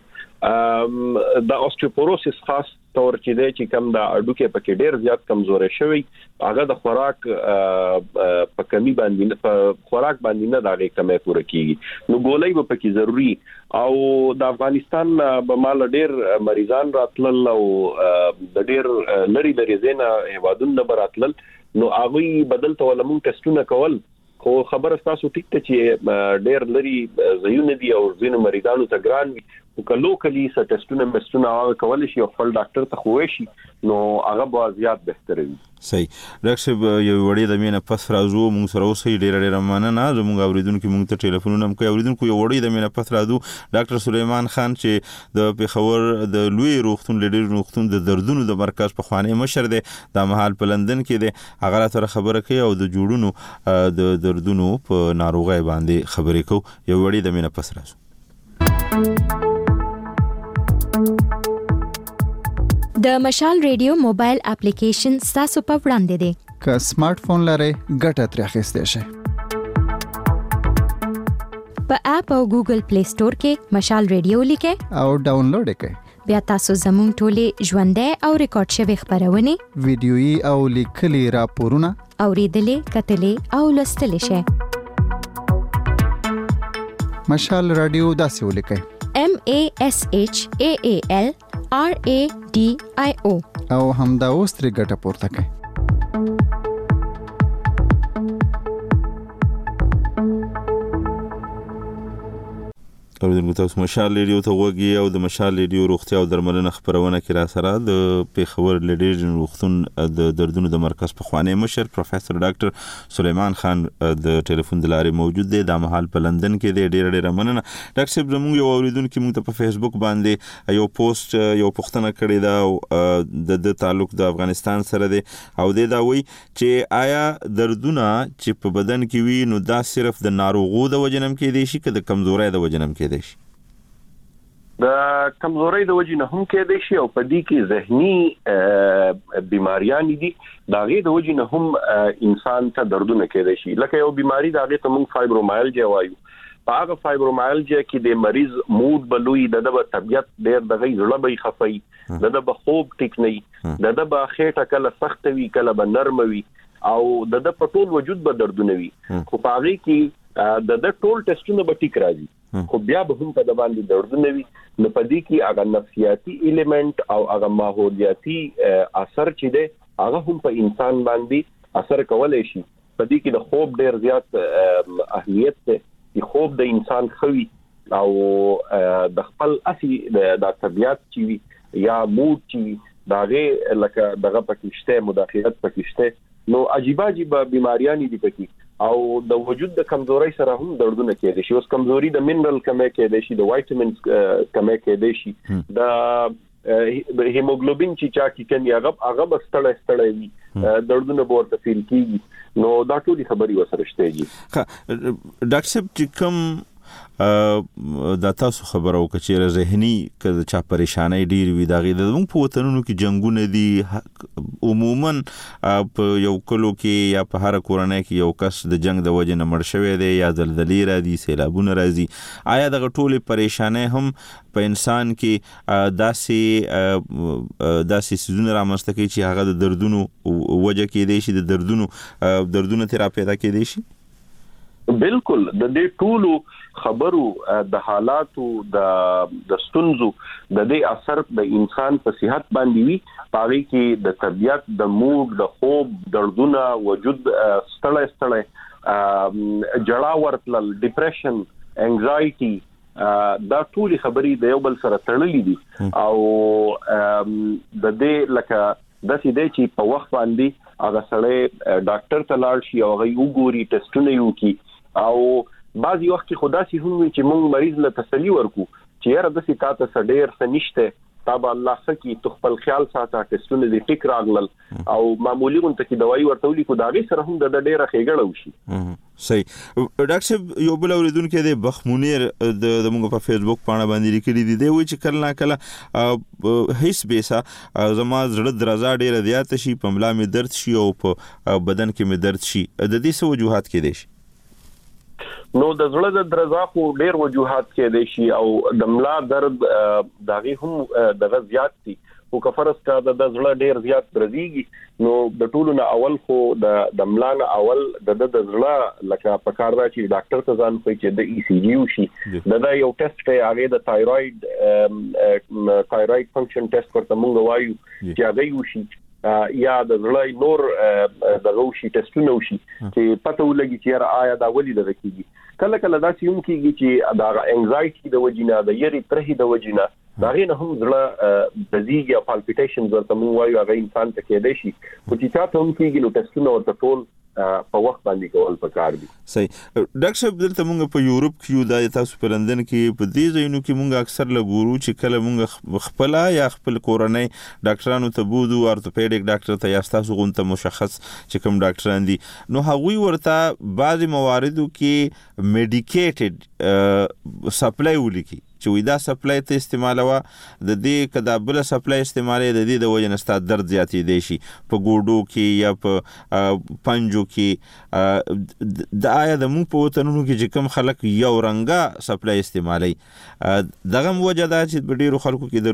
ام د اوستیوپوروسس خاص تور چې دی چې کم د اډوکې پکې ډېر زیات کمزوري شوی هغه د خوراک په کمی باندې په خوراک باندې نه دغه کمه پوره کیږي نو ګولۍ په پکې ضروری او د افغانستان به مال ډېر مریضان راتلل او د ډېر لری لري زینا هوادون براتلل نو هغه بدل ته ولمون ټیسټونه کول خو خبر تاسو ټیک ته چې ډېر لري زيونه دي او زینو مریضانو ته ګران وي او کلو کلی س ټیسټونه مستونه کول شي او خپل ډاکټر ته خوې شي نو هغه به زیات بهتر وي صحیح ډاکټر صاحب یو وړي د مینه پس راځو موږ سره اوسې ډېر ډېر مننه زموږ اوریدونکو موږ ته ټلیفونونه کوي اوریدونکو یو وړي د مینه پس راځو ډاکټر سلیمان خان چې د پیښور د لوی روغتون لیډر روغتون د دردونو د مرکز په خوانی مشر دی د مهال په لندن کې دی هغه سره خبره کوي او د جوړونو د دردونو په ناروغي باندې خبرې کوي یو وړي د مینه پس راځو د مشال ریډیو موبایل اپلیکیشن تاسو په وړاندې دی که سمارټ فون لرئ ګټه ترې اخیستی شئ په اپ او ګوګل پلی سٹور کې مشال ریډیو لیکئ او ډاونلوډ کړئ بیا تاسو زموږ ټولې ژوندۍ او ریکارډ شوی خبرونه ویډیويي او لیکلي راپورونه اوریدلې کتلې او لوستلې شئ مشال رادیو داسې ولیکئ M A S H A A L R A D I O او همدا اوس ترې ګټه پورته کړئ اوریدونکو تاسو مشال ریډیو ته وګورئ او د مشال ریډیو روغتیا او درملنه خبرونه کې را سره د پیښور لیډر روغتون د دردونو د مرکز په خوانی مشر پروفیسور ډاکټر سلیمان خان د ټلیفون د لارې موجود دی د مهال په لندن کې دی ډېر ډېر مننه ډاکټر صاحب زموږ یو اوریدونکو موږ ته په فیسبوک باندې یو پوسټ یو پوښتنه کړې ده د د تعلق د افغانستان سره دی او دا وایي چې آیا دردونه چې په بدن کې وي نو دا صرف د ناروغو د وجنم کې دي شي که د کمزورۍ د وجنم کې د کمزورۍ د وجې نه هم کېدای شي او په دې کې ذهني بیماریان دي دا غي د وجې نه هم انسان ته دردونه کېدای شي لکه یو بیماری دا غي ته موږ فایبرومایلجیا وایو په هغه فایبرومایلجیا کې د مریض مود بلوي د د طبيعت ډېر د غي زړه به خفي د د خوب ټیک نه د د خېټه کله سخت وي کله به نرم وي او د د پټول وجود به دردونه وي خو په هغه کې د د ټول ټیسټونه به ټیک راځي خو بیا به هم په د باندې دردونه وي نو په دې کې هغه نفسیاتي الیمنت او هغه ماحولیاتي اثر چې دی هغه هم په انسان باندې اثر کولای شي په دې کې د خوب ډېر زیات اهمیت دی چې خوب د انسان خوي او د خپل اصلي د طبيعت چې وي یا مود چې داغه لکه دغه پکشته مداخلت پکشته نو عجیب عجیب بیماریاں دي پکې او د وجود د کمزوري سره هم دردونه کېدای شي اوس کمزوري د منرال کمه کېدای شي د وایټامینز کمه کېدای شي د هیموګلوبین چې چا کې کني هغه هغه بستړی ستړی وي دردونه ورته فیل کیږي نو دا ټول خبري وسره شته دي ډاکټر صاحب چې کوم د تاسو خبرو کچېره ذهني کله چا پریشانای ډیر وي دا غي د موږ په وطنونو کې جنگونه دي عموما په یو کلو کې یا په هر کورنۍ کې یو کس د جنگ د وجې نه مړ شوی دی یا زلزلې راځي سیلابونه راځي آیا دغه ټولې پریشانای هم په انسان کې داسې داسې سيزونه رامنځته کوي چې هغه د دردونو وجه کې دی شي د دردونو دردونه تیرا پیدا کې دی شي بالکل د دې ټولو خبرو د حالاتو د د ستونزو د دې اثر د انسان په صحت باندې وي پاره کې د طبيعت د موډ د خوب دردونه وجود ستړی ستړی جړا ورتل ډیپریشن انګزایټي دا ټولي خبرې د یو بل سره تړلې دي او د دې لکه د سې دې چې په وخت باندې هغه سره ډاکټر ته لاړ شي او هغه وګوري ټیسټونه یو کی او بعضی وخت کې خدا سي هم چې موږ مریض له تسلی ورکو چې یاره د سې تاسو سره ډېر څه نشته تابع الله سکی تخپل خیال ساته ټیسټونه دې ټیک راغلل او معمولی غونته کې دوايي ورته ولي کو دا غي سره هم د ډېره خېګړه وشي صحیح ډاکټر صاحب یو بل اوریدونکو د بخمونیر د موږ په فیسبوک باندې باندې لیکلي دي دی وی چې کله کله هیڅ بیسا زما زړه درزا ډېر زیات شي په ملا مې درد شي او په بدن کې مې درد شي د دې څه وجوهات کې دي نو د زړه د درزا خو ډېر وجوهات کې دي شي او د ملا درد داغي هم د زیات دي او کفرس کا د زړه ډېر زیات درځيږي نو د ټولو نه اول خو د د ملا نه اول د د زړه لکه په کار را چې ډاکټر ته ځان کوي چې د ای سی جی وشي د دا یو ټیسټ دی هغه د تایروید تایروید فنکشن ټیسټ ورته مونږ وایو چې هغه وشي یا د زړه نور د غوشي ټیسټونه وشي چې پته ولګي چې آیا دا ولې د کیږي کله کله دا سيوم کیږي چې دا انګزایټي د وجینا د یری ترهي د وجینا دا غي نه هم زړه د زیګ یا پالپیټیشنز ورته مو وایو هغه انسان ته کېدای شي او چې تاسو هم کیږي نو ټیسټونه ورته ټول په وخت باندې کول پکار دي صحیح ډاکټر صاحب دلته موږ په یورپ کې د تاسو په لندن کې په دې ځایونو کې موږ اکثر لګورو چې کله موږ خپل یا خپل کورنۍ ډاکټرانو ته بودو ارتوپیډیک ډاکټر ته یا تاسو غونته مشخص چې کوم ډاکټران دي نو هغوی ورته بعضي مواردو کې میډیکیټډ سپلای ولیکي چې وې دا سپلای ته استعمالوا د دې کدا بل سپلای استعمالي د دې د وجه نستا درد زیاتې دي شي په ګوډو کې یا په پنجو کې د آیا د مو په وطنونو کې چې کوم خلک یو رنګه سپلای استعمالي دغه وجه دا چې ډیرو خلکو کې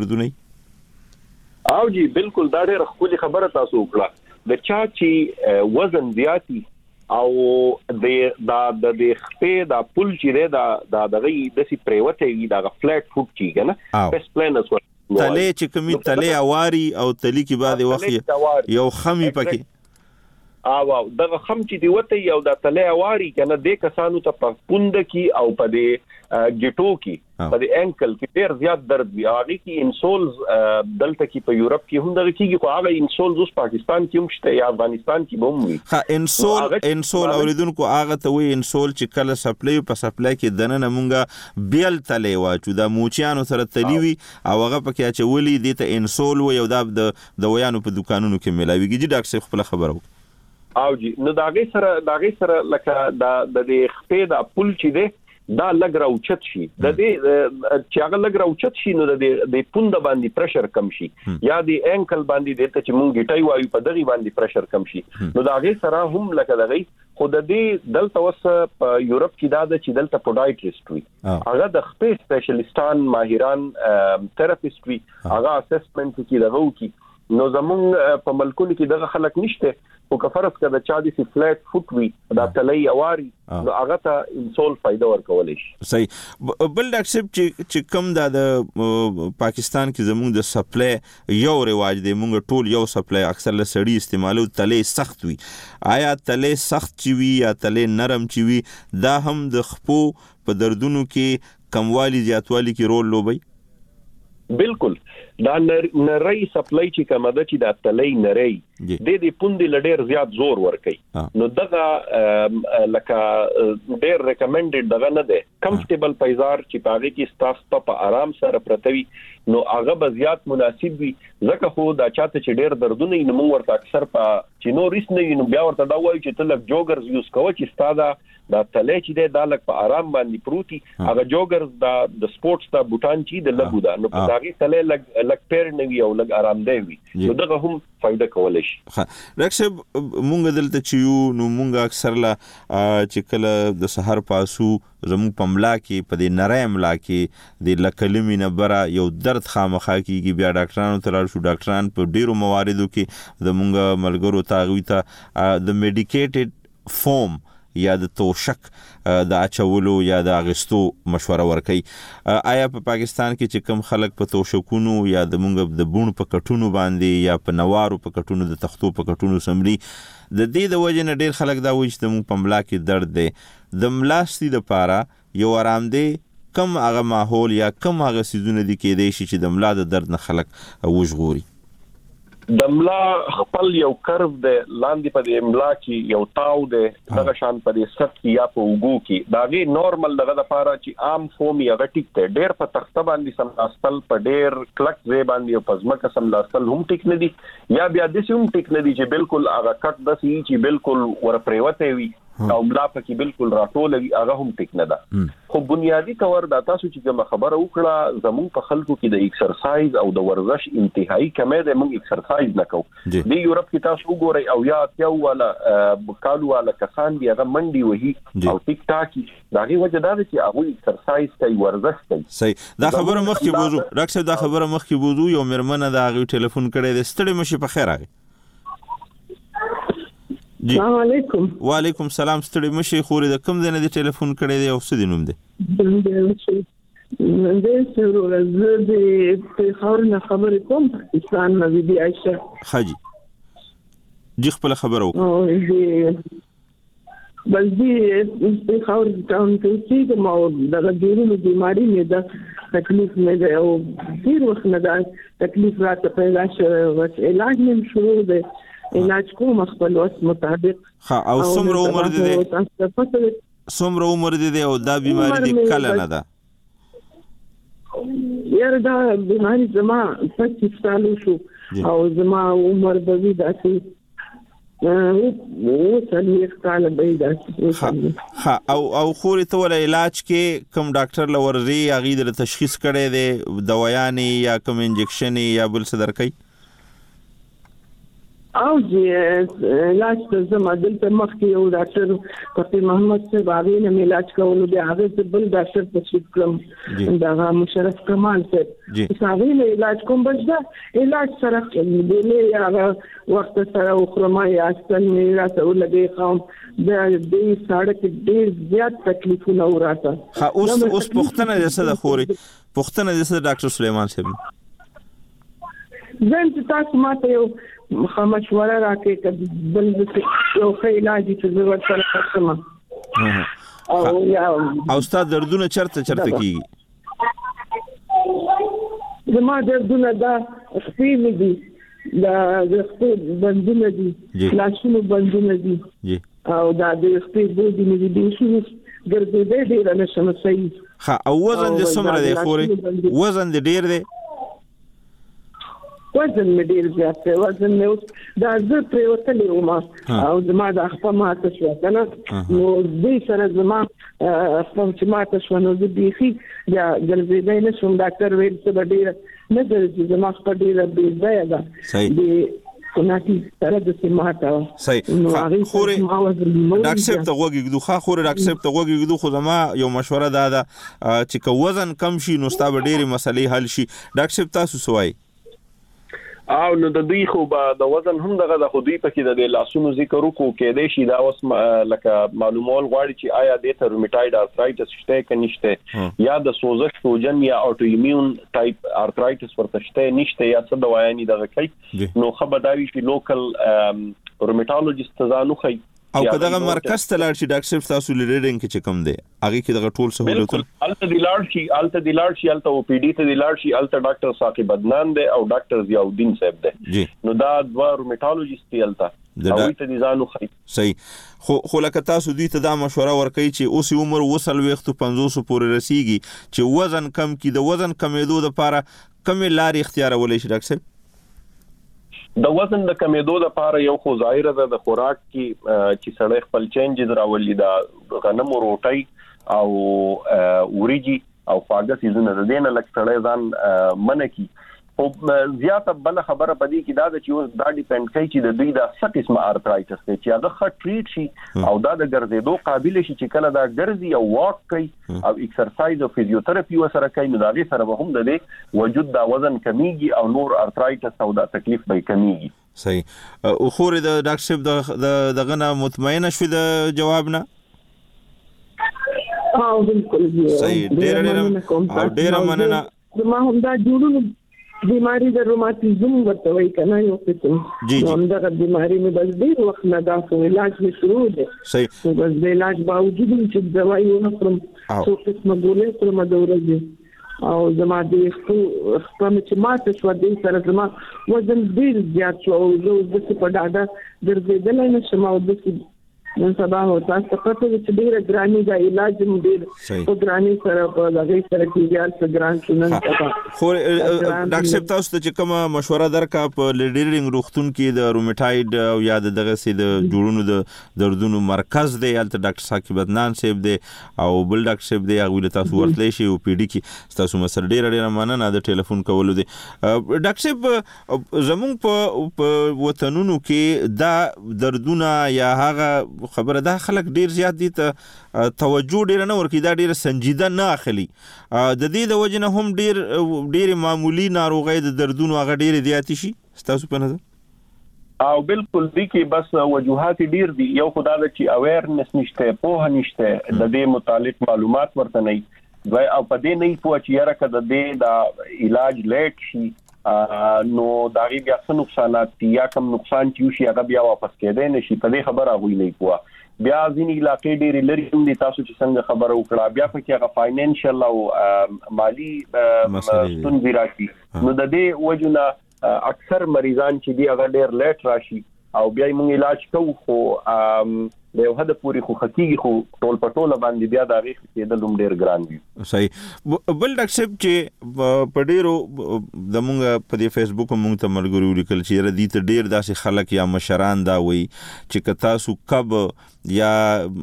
دردونه او جی بالکل دا ډیره خولي خبره تاسو وکړه د چا چې وزن زیاتی او د دا د خپې دا پول چې دا د دغه د سی پریوته وی دا فلټ فوټ چې کنه بیس پلانس ور تله چې کومي تله اواري او تلی کې بعد وخت یو خمي پکې او دغه خم چې دی وته یو د تله اواري کنه د کسانو ته په پوند کې او په دې ګټو کې په دې انکل کې ډیر زیات درد وی هغه کې انسولز دلته کې په یورپ کې هم دغه کېږي خو هغه انسولز اوس پاکستان کې هم شته یا افغانستان کې هم وي ها انسول انسول اوریدونکو هغه ته وی انسول چې کله سپلای په سپلای کې دنه مونږه بیل تلې واچو د موچیانو سره تلیوي او هغه پکې چولې دي ته انسول و یو د د ویانو په دکانونو کې ملاويږي چې ډاکټر خپل خبرو او جی نو داغه سره داغه سره لکه د د خپې د پول چې دی دا لګ راوچت شي د دې چې هغه لګ راوچت شي نو د د پوند باندې پريشر کم شي یا د انکل باندې دته چې مونږ ګټای وایو په دغه باندې پريشر کم شي نو دا غي سره هم لکه دغه خود دې دلته وس په یورپ کې دا د چې دلته پوډایټریست وي هغه د خپې سپیشلیستان ماهران تھراپیست وي هغه اسسمنت کې دغه وکي نو زمون په ملکونو کې دغه خلک نشته او کفرس کده چا دي سی فلټ فوټ وی دا تلې اواري نو هغه ته انسول فائدہ ورکول شي صحیح بل ډاکټر صاحب چې چې کوم د پاکستان کې زموږ د سپلای یو رواج دی موږ ټول یو سپلای اکثر له سړی استعمالو تلې سخت وي آیا تلې سخت چي وي یا تلې نرم چي وي دا هم د خپو په دردونو کې کموالی زیاتوالی کې رول لوبي بالکل دا نری سپلای چې کومه ده چې دا تلې نری د دې پوندې لډیر زیات زور ور کوي نو دغه لکه ډیر ریکمندډ دغه نه ده کمفورټیبل پایزار چې پاره کې ستاسو په آرام سره پرتوي نو هغه به زیات مناسب وي ځکه خو دا چاته چې ډیر دردونه یې نو ورته اکثر په چې نو ریس نه نو بیا ورته دا وایي چې تل جوګرز یوز کوي چې ستاده دا تلې چې د دالک په آرام باندې پروتي هغه جوګرز دا د سپورتس دا بوتان چې د لګو دا نو په داغي تلې لګ لګ پیر نه وي او لګ آرام دی وي نو دغه هم فائدہ کولای شي. ډاکټر مونږ دلته چې یو نو مونږ اکثر لا چې کله د سحر پاسو زمو پملا کې په دې نری املا کې د لکلمې نه برا یو درد خامخا کیږي بیا ډاکټرانو ته لاړ شو ډاکټران په ډیرو مواردو کې د مونږ ملګرو تاغوي ته د میډیکیټډ فوم یا د توشک د اچولو یا د اغستو مشوره ورکي. آیا په پاکستان کې چې کم خلک په توشکونو یا د مونږ د بون په کټونو باندې یا په نوارو په کټونو د تختو په کټونو سمري د دې د وجه نه ډیر خلک دا وایي چې د مونږ په ملا کې درد دی د ملاستی د پاره یو آرام دی کم هغه ماحول یا کم هغه سيزونه دي کې دی چې د ملا د درد نه خلک وژغوري. د ملا خپل یو کرو د لاندې په د ملا کې یو تاو د دغه شان په د سر کې یا په وګو کې دا غي نورمال دغه لپاره چې عام فوم یا غټیک ته ډېر په تخته باندې سملاستل په ډېر کلک ځای باندې او پزما کا سملاستل هم ټیک نه دي یا بیا د سوم ټیک نه دي چې بالکل هغه کټ د سي چې بالکل ور پریوته وي او ملا پکې بالکل راټول وي هغه هم ټیک نه ده. خو بنیادی تور د تاسو چې کوم خبره وکړه زمون په خلکو کې د ایکسرسایز او د ورزش انتهایی کمه ده موږ ایکسرسایز نه کوو د یورپ کې تاسو وګورئ او یا تیو ولا کالو ولا کسان دی هغه منډي وهي او ټیک ټاک دا غي وجه دا چې هغه ایکسرسایز کوي ورزش کوي. صحیح دا خبره مخکې بوزو ډاکټر دا خبره مخکې بوزو یو مرمنه دا غي ټلیفون کړي د ستړي مشي په خیر راغی. السلام علیکم. وعلیکم السلام ستړي مشي خوري د کوم ځای نه د ټلیفون کړي دی او څه دی نوم دی؟ د سرور زه د پیښور نه خبرې کوم پاکستان نه بي بي عائشه حاجی جی خپل خبرو او دې بس دې پیښور ټاون کې چې ما د ډیرو بیماری نه ده تکلیف نه ده او ډیر وخت نه ده تکلیف راته پیدا شوه علاج نه شروع ده علاج کوم خپل وس مطابق. ها او څومره عمر دي څومره عمر دي او دا بیماری د کله نه ده؟ یاره دا بیماری زما پچیس سال شو او زما عمر به وي داسې او څلوېښت کاله به وي داسې. ها او او خورې ته ولا علاج کې کوم ډاکټر له ورځي هغې د تشخیص کړی دی دوايانې یا کوم انجکشن یا بل څه درکوي؟ او چې علاج ته زما دلته مخکې یو ډاکټر فقیر محمد صاحب هغې نه مې علاج کولو بیا هغې ته بل ډاکټر تشریف کړم دغه مشرف کمال صاحب هغې نه علاج کوم بس دا علاج سره بلې هغه وخت سره وخورم یا استل مې راته ولګې قوم د دې ساړه کې ډېر زیات تکلیفونه وراته. ها اوس اوس پوښتنه دې څه ده خورې پوښتنه دې څه ډاکټر سلیمان صاحب زه چې تاسو ماته یو مشوره راکې چې بل یو ښه علاج چې زه ورسره کوم او یا او ستا دردونه چرته چرته کیږي؟ زما دردونه دا خپې مې دي دا د خپې بندونه دي لاسونو بندونه دي او دا د خپې بودي مې دي بېشونو ګرځېدی ډېره نه شم صحیح. ښه او وزن دې څومره دی خورې وزن دې ډېر دی؟ وزن مې ډېر زیات دی وزن مې اوس دا زه پرېوتلې وم او زما دا خپه ماته شوه که نه نو دې سره زما خپه چې ماته شوه نو زه بیخي بیا ګرځېدی نه شوم ډاکټر ویل څه به ډېره نه ګرځي زما خپه ډېره بې ځایه ده د کناټي سره داسې ماته وه. صحیح خورې ډاکټر صاحب ته غوږ ږدو ښه خورې ډاکټر صاحب ته غوږ ږدو خو زما یو مشوره دا ده چې که وزن کم شي نو ستا به ډېرې مسلې حل شي. ډاکټر صاحب تاسو څه وایي؟ او نو د دوی خو به د وزن هم دغه د خو دوی پکې د لاسونو ذکر وکړو کېدای شي دا اوس لکه معلومول غواړي چې آیا د روماتویډ ارترایټس شته که نشته یا د سوزش سوجن یا اوټو ایمیون ټایپ ارترایټس ورته شته نشته یا څه دوايانې دغه کوي نو خبرداري چې لوکل روماتولوژیست ته ځانو خي او کداغه مرکز ته لاړ شي ډاکټر صاحب تاسو لیډینګ کې کوم دی هغه کې دغه ټول سہولتونه الته دی لاړ شي الته دی لاړ شي الته او پی ډی ته دی لاړ شي الته ډاکټر ثاقب عدنان دی او ډاکټر ضیاء الدین صاحب دی نو دا دوه روماتولوژیست دی الته او ته دي ځانو خي صحیح خو خو لکه تاسو دوی ته دا مشوره ورکړي چې اوس عمر وصل وخت پنځوس پورې رسیږي چې وزن کم کی د وزن کمیدو لپاره کوم لارې اختیارولای شي ډاکټر صاحب د وزن د کمیدو لپاره یو خو ظاهر ده د خوراک کې چې سړی خپل چینجز راولي دا غنم او روټي او وریجی او خواږه سيزونه د دینه لکه سړی ځان منکی او زیاته بل خبره پدې کې دا چې اوس دا ډیپند کوي چې د دوی د څه قسمه ارترایټس دی چې هغه ښه ټریټ شي او دا د ګرځېدو قابل شي چې کله دا ګرځي او واک کوي او ایکسرسایز او فزیوتراپي وسره کوي نو دا غي سره به هم د دې وجود دا وزن کمیږي او نور ارترایټس او دا تکلیف به کمیږي. صحیح او خور د ډاکټر صاحب د دغه نه مطمئنه شوي د جواب نه؟ ها بالکل صحیح ډېر ډېر او ډېر مننه. ما هم دا جوړو بیماری د روماتیزم ورته وایي کنه یو قسم نو دا بیماری مې بس ډیر وخت نه دا خو علاج مې شروع دی صحیح بس د علاج باوجود چې دوايي ونه خورم څو قسمه ګولۍ خورم د ورځې او زما د خپل چې ماته شو د سره زما وزن ډیر زیات شو او زه د څه په ډاډه ګرځېدل نه شم او د نن سبا هو تاسو ته چې ډیر ګراني دا علاج مو ډیر په ګراني سره په دغه سره کې یار څه ګران شنن سبا خو ډاکټر صاحب تاسو ته چې کومه مشوره درکا په لیډرینګ روختون کې د روماتاید او یا دغه سي د جوړونو د دردونو مرکز دی البته ډاکټر ثاقب عدنان صاحب دی او بل ډاکټر صاحب دی هغه له تاسو ورتلی شي او پی ډی کې تاسو مسر ډیر ډیر مننه د ټلیفون کولو دی ډاکټر صاحب زموږ په وطنونو کې دا دردونه یا هغه خبره ده خلک ډیر زیات دي ته توجه ډیر نه ورکړي دا ډیر سنجیده نه اخلي د دې د وجه نه هم ډیر ډیر معمولی ناروغي د دردونو هغه ډیر زیات شي تاسو په نظر او بالکل دي کې بس وجوهات ډیر دي یو خدای د چې اویرنس نشته په نشته د دې متعلق معلومات ورته نه وي او په دې نه پوه چې یاره کده دې د علاج لیټ شي نو دا غي بیا څه نقصانات یا کم نقصان چې شي هغه بیا واپس کېدای نشي په دې خبره غوي نه پوه بیا ځینې علاقې ډېرې لري هم دي تاسو چې څنګه خبره وکړه بیا پکې هغه فاینانشل او مالی ستونزې راځي نو د دې وجونه اکثر مریضان چې دی هغه ډېر لیټ راشي او بیا موږ علاج کوو خو د یو حد پورې خو حقيقي خو ټول پټول باندې بیا دا غي کېدل هم ډېر ګران دي. صحیح بل ډاکټر صاحب چې په ډېرو د موږ په دې فیسبوک موږ ته ملګرو لیکل چې ردی ته ډېر داسې خلک یا مشران دا وي چې کتا سو کب یا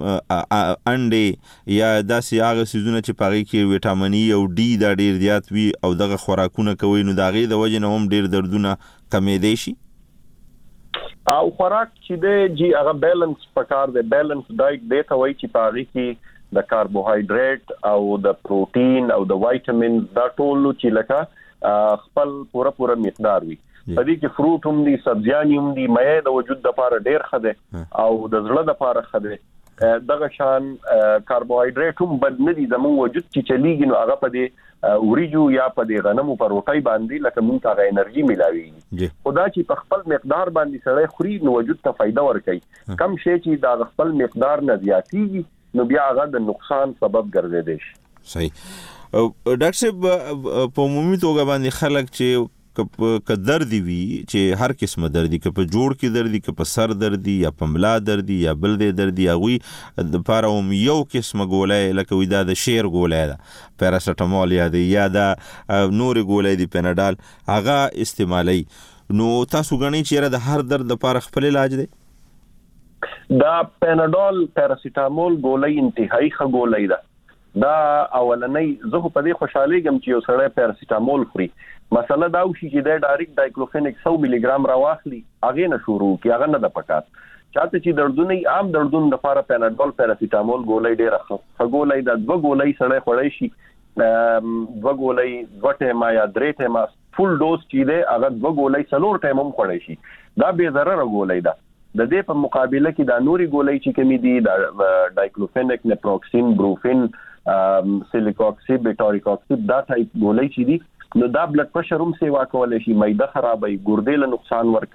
انډې یا داسې هغه سيزونه چې پاغي کې وټامین ای او ډي دا ډېر زیات وي او دغه خوراکونه کوي نو دا غي د وجه نه هم ډېر دردونه کمې دي شي او خوراک چې دی جی هغه بیلانس پکار دی بیلانس ډایټ دی ته وایي چې پاغي کې د کاربوهایډریټ او د پروتین او د وایټامین دا ټول چې لکه خپل پوره پوره مقدار وي په دې کې فروټ هم دي سبزیان هم دي مې د وجود لپاره ډیر ښه دي او د زړه لپاره ښه دي دغه شان کاربوهایډریټ هم بد نه دي زموږ وجود چې چلیږي نو هغه په دې وریجو یا په دې غنمو پر روټي باندې لکه مونږ ته انرژي ملاوي خدا چې په خپل مقدار باندې سړی خوري نو وجود ته فائدہ ورکوي کم شي چې دا خپل مقدار نه زیاتېږي نو بیا هغه د نقصان سبب ګرځي شي. صحیح ډاکټر صاحب په عمومي توګه باندې خلک چې که درد وي چې هر قسمه درد که په جوړ کې درد که په سر درد یا په ملا درد یا بل دې درد یا وي د پاره هم یو قسمه ګولای لکه وي دا د شیر ګولای ده پیراسټامول یا د یا دا نور ګولای دی پیناډال هغه استعمالي نو تاسو غنی چې د هر درد لپاره خپل علاج دی دا پیناډال پیراسټامول ګولای انتهایی ښه ګولای ده دا اولنۍ زه په دې خوشاله یم چې یو سړی پیراسټامول خوري مسله دا وشي چې د ډایرکټ ډایکلوفینیک سو ملي ګرام راواخلي هغه نه شروع کی هغه نه د پکات چاته چې دردونه عام دردونه د لپاره پیناډول پیراسټامول ګولای ډیر ښه ګولای د دوه ګولای سره خوري شي دوه ګولای دوه ټیمه یا درې ټیمه فول ډوز چې دی هغه دوه ګولای څلور ټیمه هم خوري شي دا به ضرر ګولای ده د دې په مقابله کې دا نوري ګولای چې کمی دي د ډایکلوفینیک نپروکسین بروفین سیلیکوکسیب بیټاریکوکسیب دا ټایپ ګولای چې دي نو دا بلډ پريشر هم سیوا کولای شي معده خرابوي ګردې له نقصان ورکوي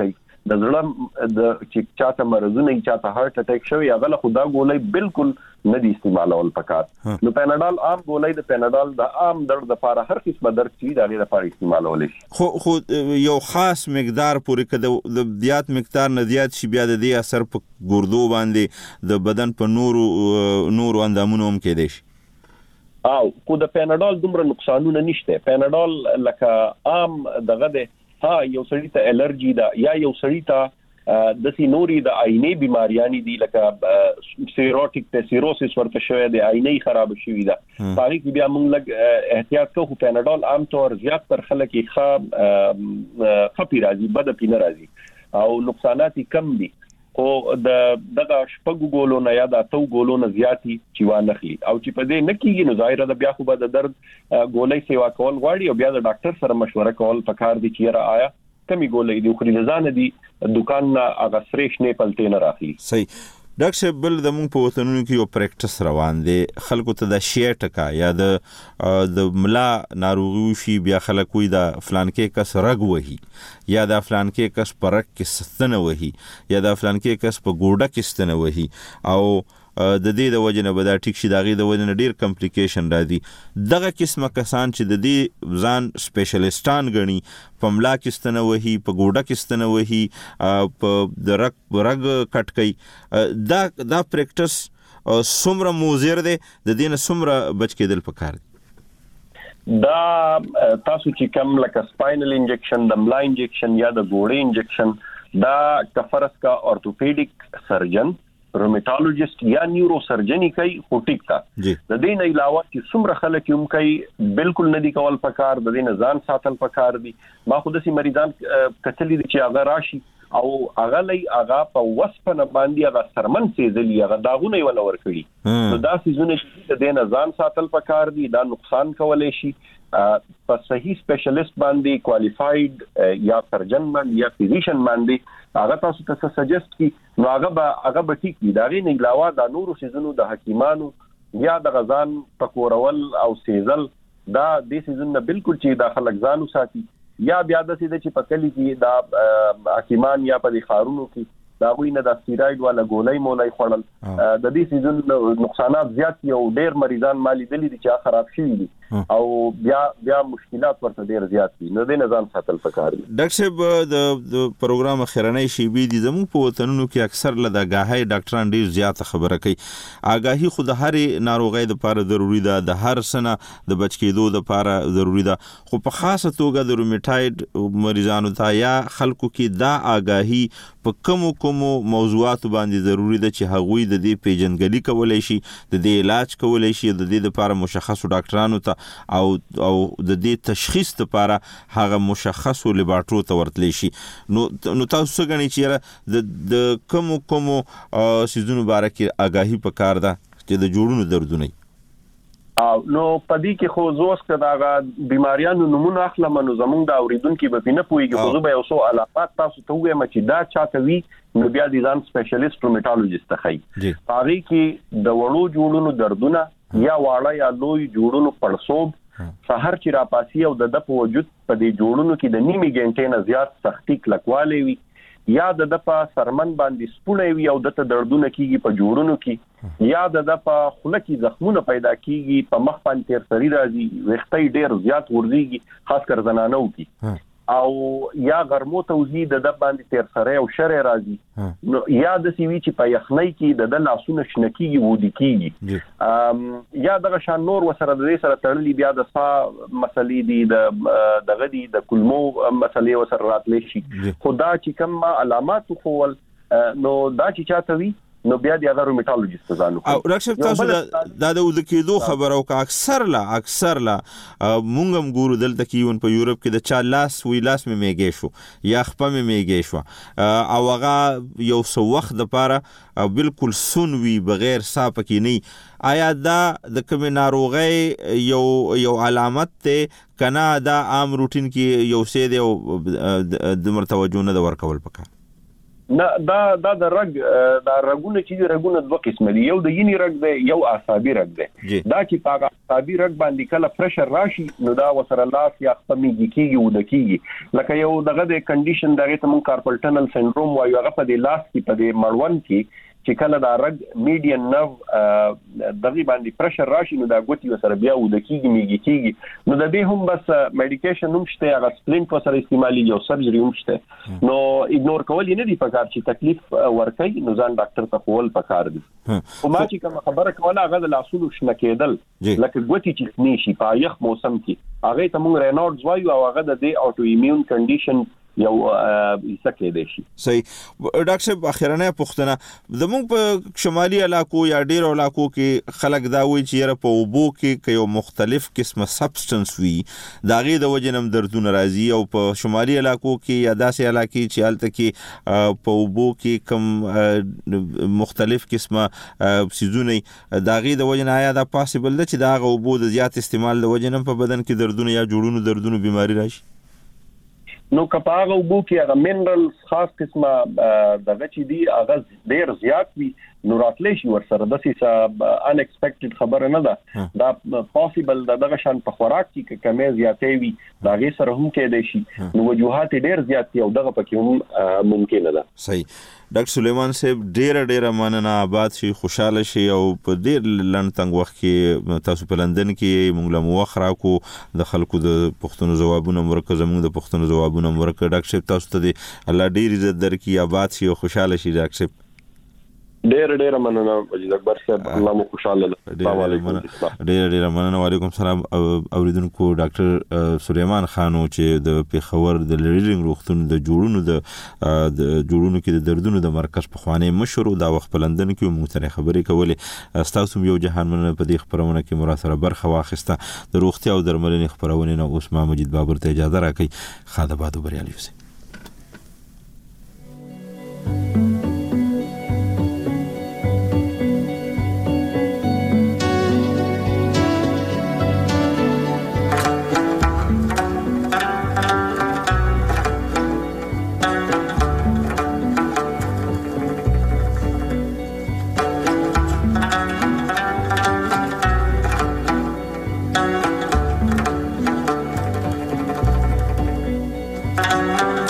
د زړه د چې چاته مرزونه چاته هارت اٹیک شوی هغه له خدا ګولۍ بالکل نه دي استعمالول پکار. نو پیناډول عام ګولۍ د پیناډول د عام درد لپاره هر قسمه درد چې د هغه لپاره استعمالول شي. خو خو یو خاص مقدار پورې کده د زیات مقدار نه زیات شي بیا د دې اثر په ګردو باندې د بدن په نورو نورو اندامونو هم کې دي. او کو د پیناډول دومره نقصانونه نشته. پیناډول لکه عام دغه ده ها یو سړی ته الرجی ده یا یو سړی ته د سینوري د عینې بیماریانی دي لکه سیروټیک ته سیروسس ورته شوی دی عینې خراب شوی ده پاره کې بیا موږ لګ احتیاط کوو. پیناډول عام طور زیات تر خلک یې ښه خپي راځي بد پینه راځي او نقصانات کم دي خو د دغه شپږ ګولو نه یا د اتو ګولو نه زیاتی چې وانخلي او چې په دې نکیږي نو ظاهر ده بیا خو به د درد ګولۍ سیوا کول غواړي او بیا د ډاکټر سره مشوره کول پکار دي چې را آیا کمی ګولۍ دی خو لزان دي دکان نه هغه فریش نه پلته نه راخلي. صحیح. ډاکټر صاحب بل د مونږ په وطنونو کې یو پریکټس روان دی خلکو ته د شیټ ټکا یا د د ملا ناروغي شي بیا خلک وي د فلان کې کس رګ وهي یا د فلان کې کس پرک کې ستنه وهي یا د فلان کې کس په ګوډه کې ستنه وهي او د دې د وجه نه به دا ټیک شي دغه د وجه نه ډیر کمپلیکیشن راځي. دغه قسمه کسان چې د دې ځان سپیشلیستان غني په ملا کې ستنه وهي په ګوډه کې ستنه وهي په د رګ رګ کټ کوي دا دا پریکټس څومره موزر دی د دې نه څومره بچ کېدل پکار دي. دا تاسو چې کوم لکه سپاینل انجکشن د ملا انجکشن یا د ګوډې انجکشن دا کفرس کا اورتوپیډیک سرجن روماتولوژیست یا نیورو سرجنی کوي خو ټیک تا د دې نه علاوه چې څومره خلک هم کوي بالکل نه دی کول پکار د دې نه ځان ساتل پکار دي. ما خو د سي مریضان کتلې دي چې هغه راشي او هغه لې هغه په وسپنه باندې هغه سرمن سيزلي هغه داغونه ول ور کړی نو دا سيزونه چې د دې نه ځان ساتل پکار دي دا نقصان کولای شي په صحیح سپیشلیست باندې کوالیفاید یا سرجن باندې یا فزیشن باندې هغه تاسو ته سجست کی نو هغه به هغه به ټیک دی دا غي نه علاوه د نورو سيزونو د حکیمانو یا د غزان پکورول او سیزل دا د سيزونو بالکل چې د خلک ځانو ساتي یا بیا د سيده چې پکلي کې دا حکیمان یا په خارونو کې دا غوینه د سټیراید والا ګولۍ مولای خړل د دې سيزون نقصانات زیات یو ډېر مریضان مالی دي چې خراب شي دي او بیا بیا مشکلات ورته ډېر زیات دي نو د نظام ساتل پکار دي. ډاکټر صاحب د پروګرام خیرنۍ شی بي دي زموږ په وطنونو کې اکثر لدا غاهي ډاکټران ډېر زیات خبره کوي آگاهي خو د هر ناروغي د لپاره ضروری ده د هر سنه د بچ کېدو د لپاره ضروری ده خو په خاصه توګه د روماتایډ مریضانو ته یا خلکو کې دا آگاهي په کوم کوم موضوعات باندې ضروری ده چې هغوی د دې پیژنګلي کولای شي د دې علاج کولای شي د دې لپاره مشخص ډاکټرانو ته او او د دې تشخیص لپاره هغه مشخص لیبارټرو ته ورتلی شي نو نو تاسو غنی چې د د کوم کوم سيزونو باره کې آگاهي پکار ده چې د جوړونو دردونه او نو پدې کې خو زوس کداغه بیماریانو نمونه اخلم نو زمونږ د اوریدونکو به پینه پويږي خو به یو څو علامات تاسو ته وایم چې دا چاته وی نو بیا د ځان سپیشلیست روماتولوژیست ښي هغه کې د وړو جوړونو دردونه یا واړه یا لوی جوړونو پړسوب سحر چې را پاسي او د د په وجود په دې جوړونو کې د نیمه غنټې نه زیات سختي کلکواله وي یا د د په سرمن باندې سپونه وي او د ته دردونه کیږي په جوړونو کې یا د د په خوله کې زخمونه پیدا کیږي په مخ باندې تیر سری راځي وختي ډیر زیات ورځيږي خاص کر زنانو کې او یا غرمو توزیع د د باندې تیر سره او شر راځي نو یا د سیوی چې په یخنۍ کې د د لاسونه شنکیږي ودی کیږي ام یا د شان نور وسره د سره تړلې بیا د سا مسلې دي د دغه دي د کلمو مسلې وسره راتلې شي خدا چې کوم علامات خول نو دا چې چاته وي نو بیا د هغه روماتولوژیست ځانو او ډاکټر تاسو دا د ود کېدو خبرو کا اکثر لا اکثر لا مونږم ګورو دلته کیون په یورپ کې د چا لاس وی لاس مې میګې شو یا خپه مې میګې شو او هغه یو څو وخت د پاره بالکل سن وی بغیر صاحب کې نه آیا دا د کوم ناروغي یو یو علامت ته کنا دا عام روټین کې یو څه دی او د مرتوجونه د ورکول پکار نه دا دا د رګ دا رګونه چې رګونه دوه قسم دي یو د ینی رګ دی یو اعصابي رګ دی دا چې په اعصابي رګ باندې کله پرشر راشي نو دا وسره لاس یا خپميږي کیږي او د کیږي لکه یو دغه د کنډیشن دغه ته مون کارپل ټنل سندروم وایو هغه په د لاس کې په د مړون کې چې کله دا رګ میډین نرو دغه باندې پرشر راشي نو دا ګوتی وسره بیا او د کیږي میږي کیږي نو د دې هم بس میډیکیشن هم شته هغه سپلینټ وسره استعمالي یو سرجری هم شته نو اګنور کول نه دی پکار چې تکلیف ورکړي نو ځان ډاکټر ته خول پکار دي او ما چې کوم خبره کوله هغه د لاسونو شنه کېدل لکه ګوتی چې نشي په یخ موسم کې هغه ته موږ رینارډز وایو او هغه د اټو ایمیون کنډیشن یو سکه دی شي صحیح ډاکټر صاحب اخیرانه پوښتنه زموږ په شمالي علاقو یا ډیر علاقو کې خلک دا وایي چې یره په اوبو کې یو مختلف قسمه سبسټنس وي دا غي د وجنم دردونه راځي او په شمالي علاقو کې یا داسې علاقې چې حالت کې په اوبو کې کم مختلف قسمه سيزونه دا غي د وجنه آیا دا پاسبل ده چې دا اوبو د زیات استعمال د وجنم په بدن کې دردونه یا جوړونو دردونو بيماري راشي نو کپاغه وبو کې هغه منرالز خاص قسمه دغه چې دی هغه ډیر زیات وي نو راتلی شي ورسره د څه ان ایکسپیکټډ خبره نه ده دا پوسیبل دغه شان په خوراک کې کمې زیاتې وي دا غي سره هم کې دی شي نو وجوهات ډیر زیات دي او دغه پکې هم ممکن ده صحیح ډاکټر سلیمان صاحب ډیر ډیر مننه آباد شي خوشاله شي او په ډیر لن تنګ وخت کې تاسو په لندن کې موږ له موخره کو د خلکو د پښتنو جوابونه مرکز موږ د پښتنو جوابونه مرکز ډاکټر صاحب تاسو ته الله ډیر عزت درکړي آباد شي او خوشاله شي ډاکټر صاحب ډېر ډېر مننه وجید اکبر صاحب الله مو خوشاله السلام علیکم ډېر ډېر مننه وعلیکم السلام اوریدونکو ډاکټر سلیمان خانو چې د پیښور د لریډینګ روغتون د جوړونو د جوړونو کې د دردونو د مرکز په خوانه مشر دا وخت په لندن کې مو سره خبرې کولې تاسو یو جهان مننه په دې خبرونه کې مراسله برخه واخیسته د روغتیا او درملنې خبرونه نو اوس ما مجید بابر ته اجازه راکړي خاطر بادو بریالي اوسئ Thank you.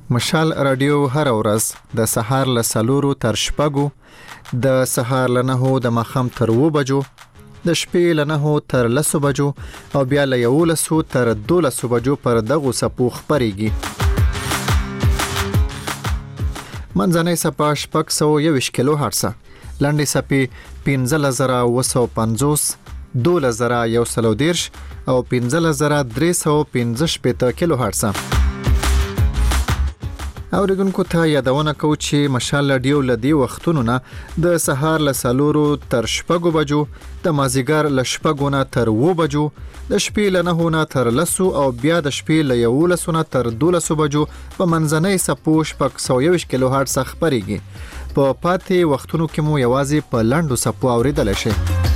مشال رادیو هر ورځ د سهار له سلورو تر شپږو، د سهار له نهو د ماښام تر اوو بجو، د شپې له نهو تر لسو بجو او بیا له یولسو تر دولسو بجو پر دغو څپو خپرېږي. منځنۍ څپه شپږ سوه یوویشت کیلو هرټزه، لنډې څپې پنځلس زره اوه سوه پنځوس، دولس زره یو سل او دېرش او پنځلس زره درې سوه پنځه شپېته کیلو هرټزه. اوریدونکو ته یادونه کوو چې مشال رادیو له دې وختونو نه د سهار له څلورو تر شپږو بجو، د مازیګر له شپږو نه تر اوو بجو، د شپې له نهو نه تر لسو او بیا د شپې له یولسو نه تر دولسو بجو په منځنۍ څپو شپږ سوه یوویشت کیلو هرټز خپرېږي. په پاتې وختونو کې مو یوازې په لنډو څپو اورېدلی شئ.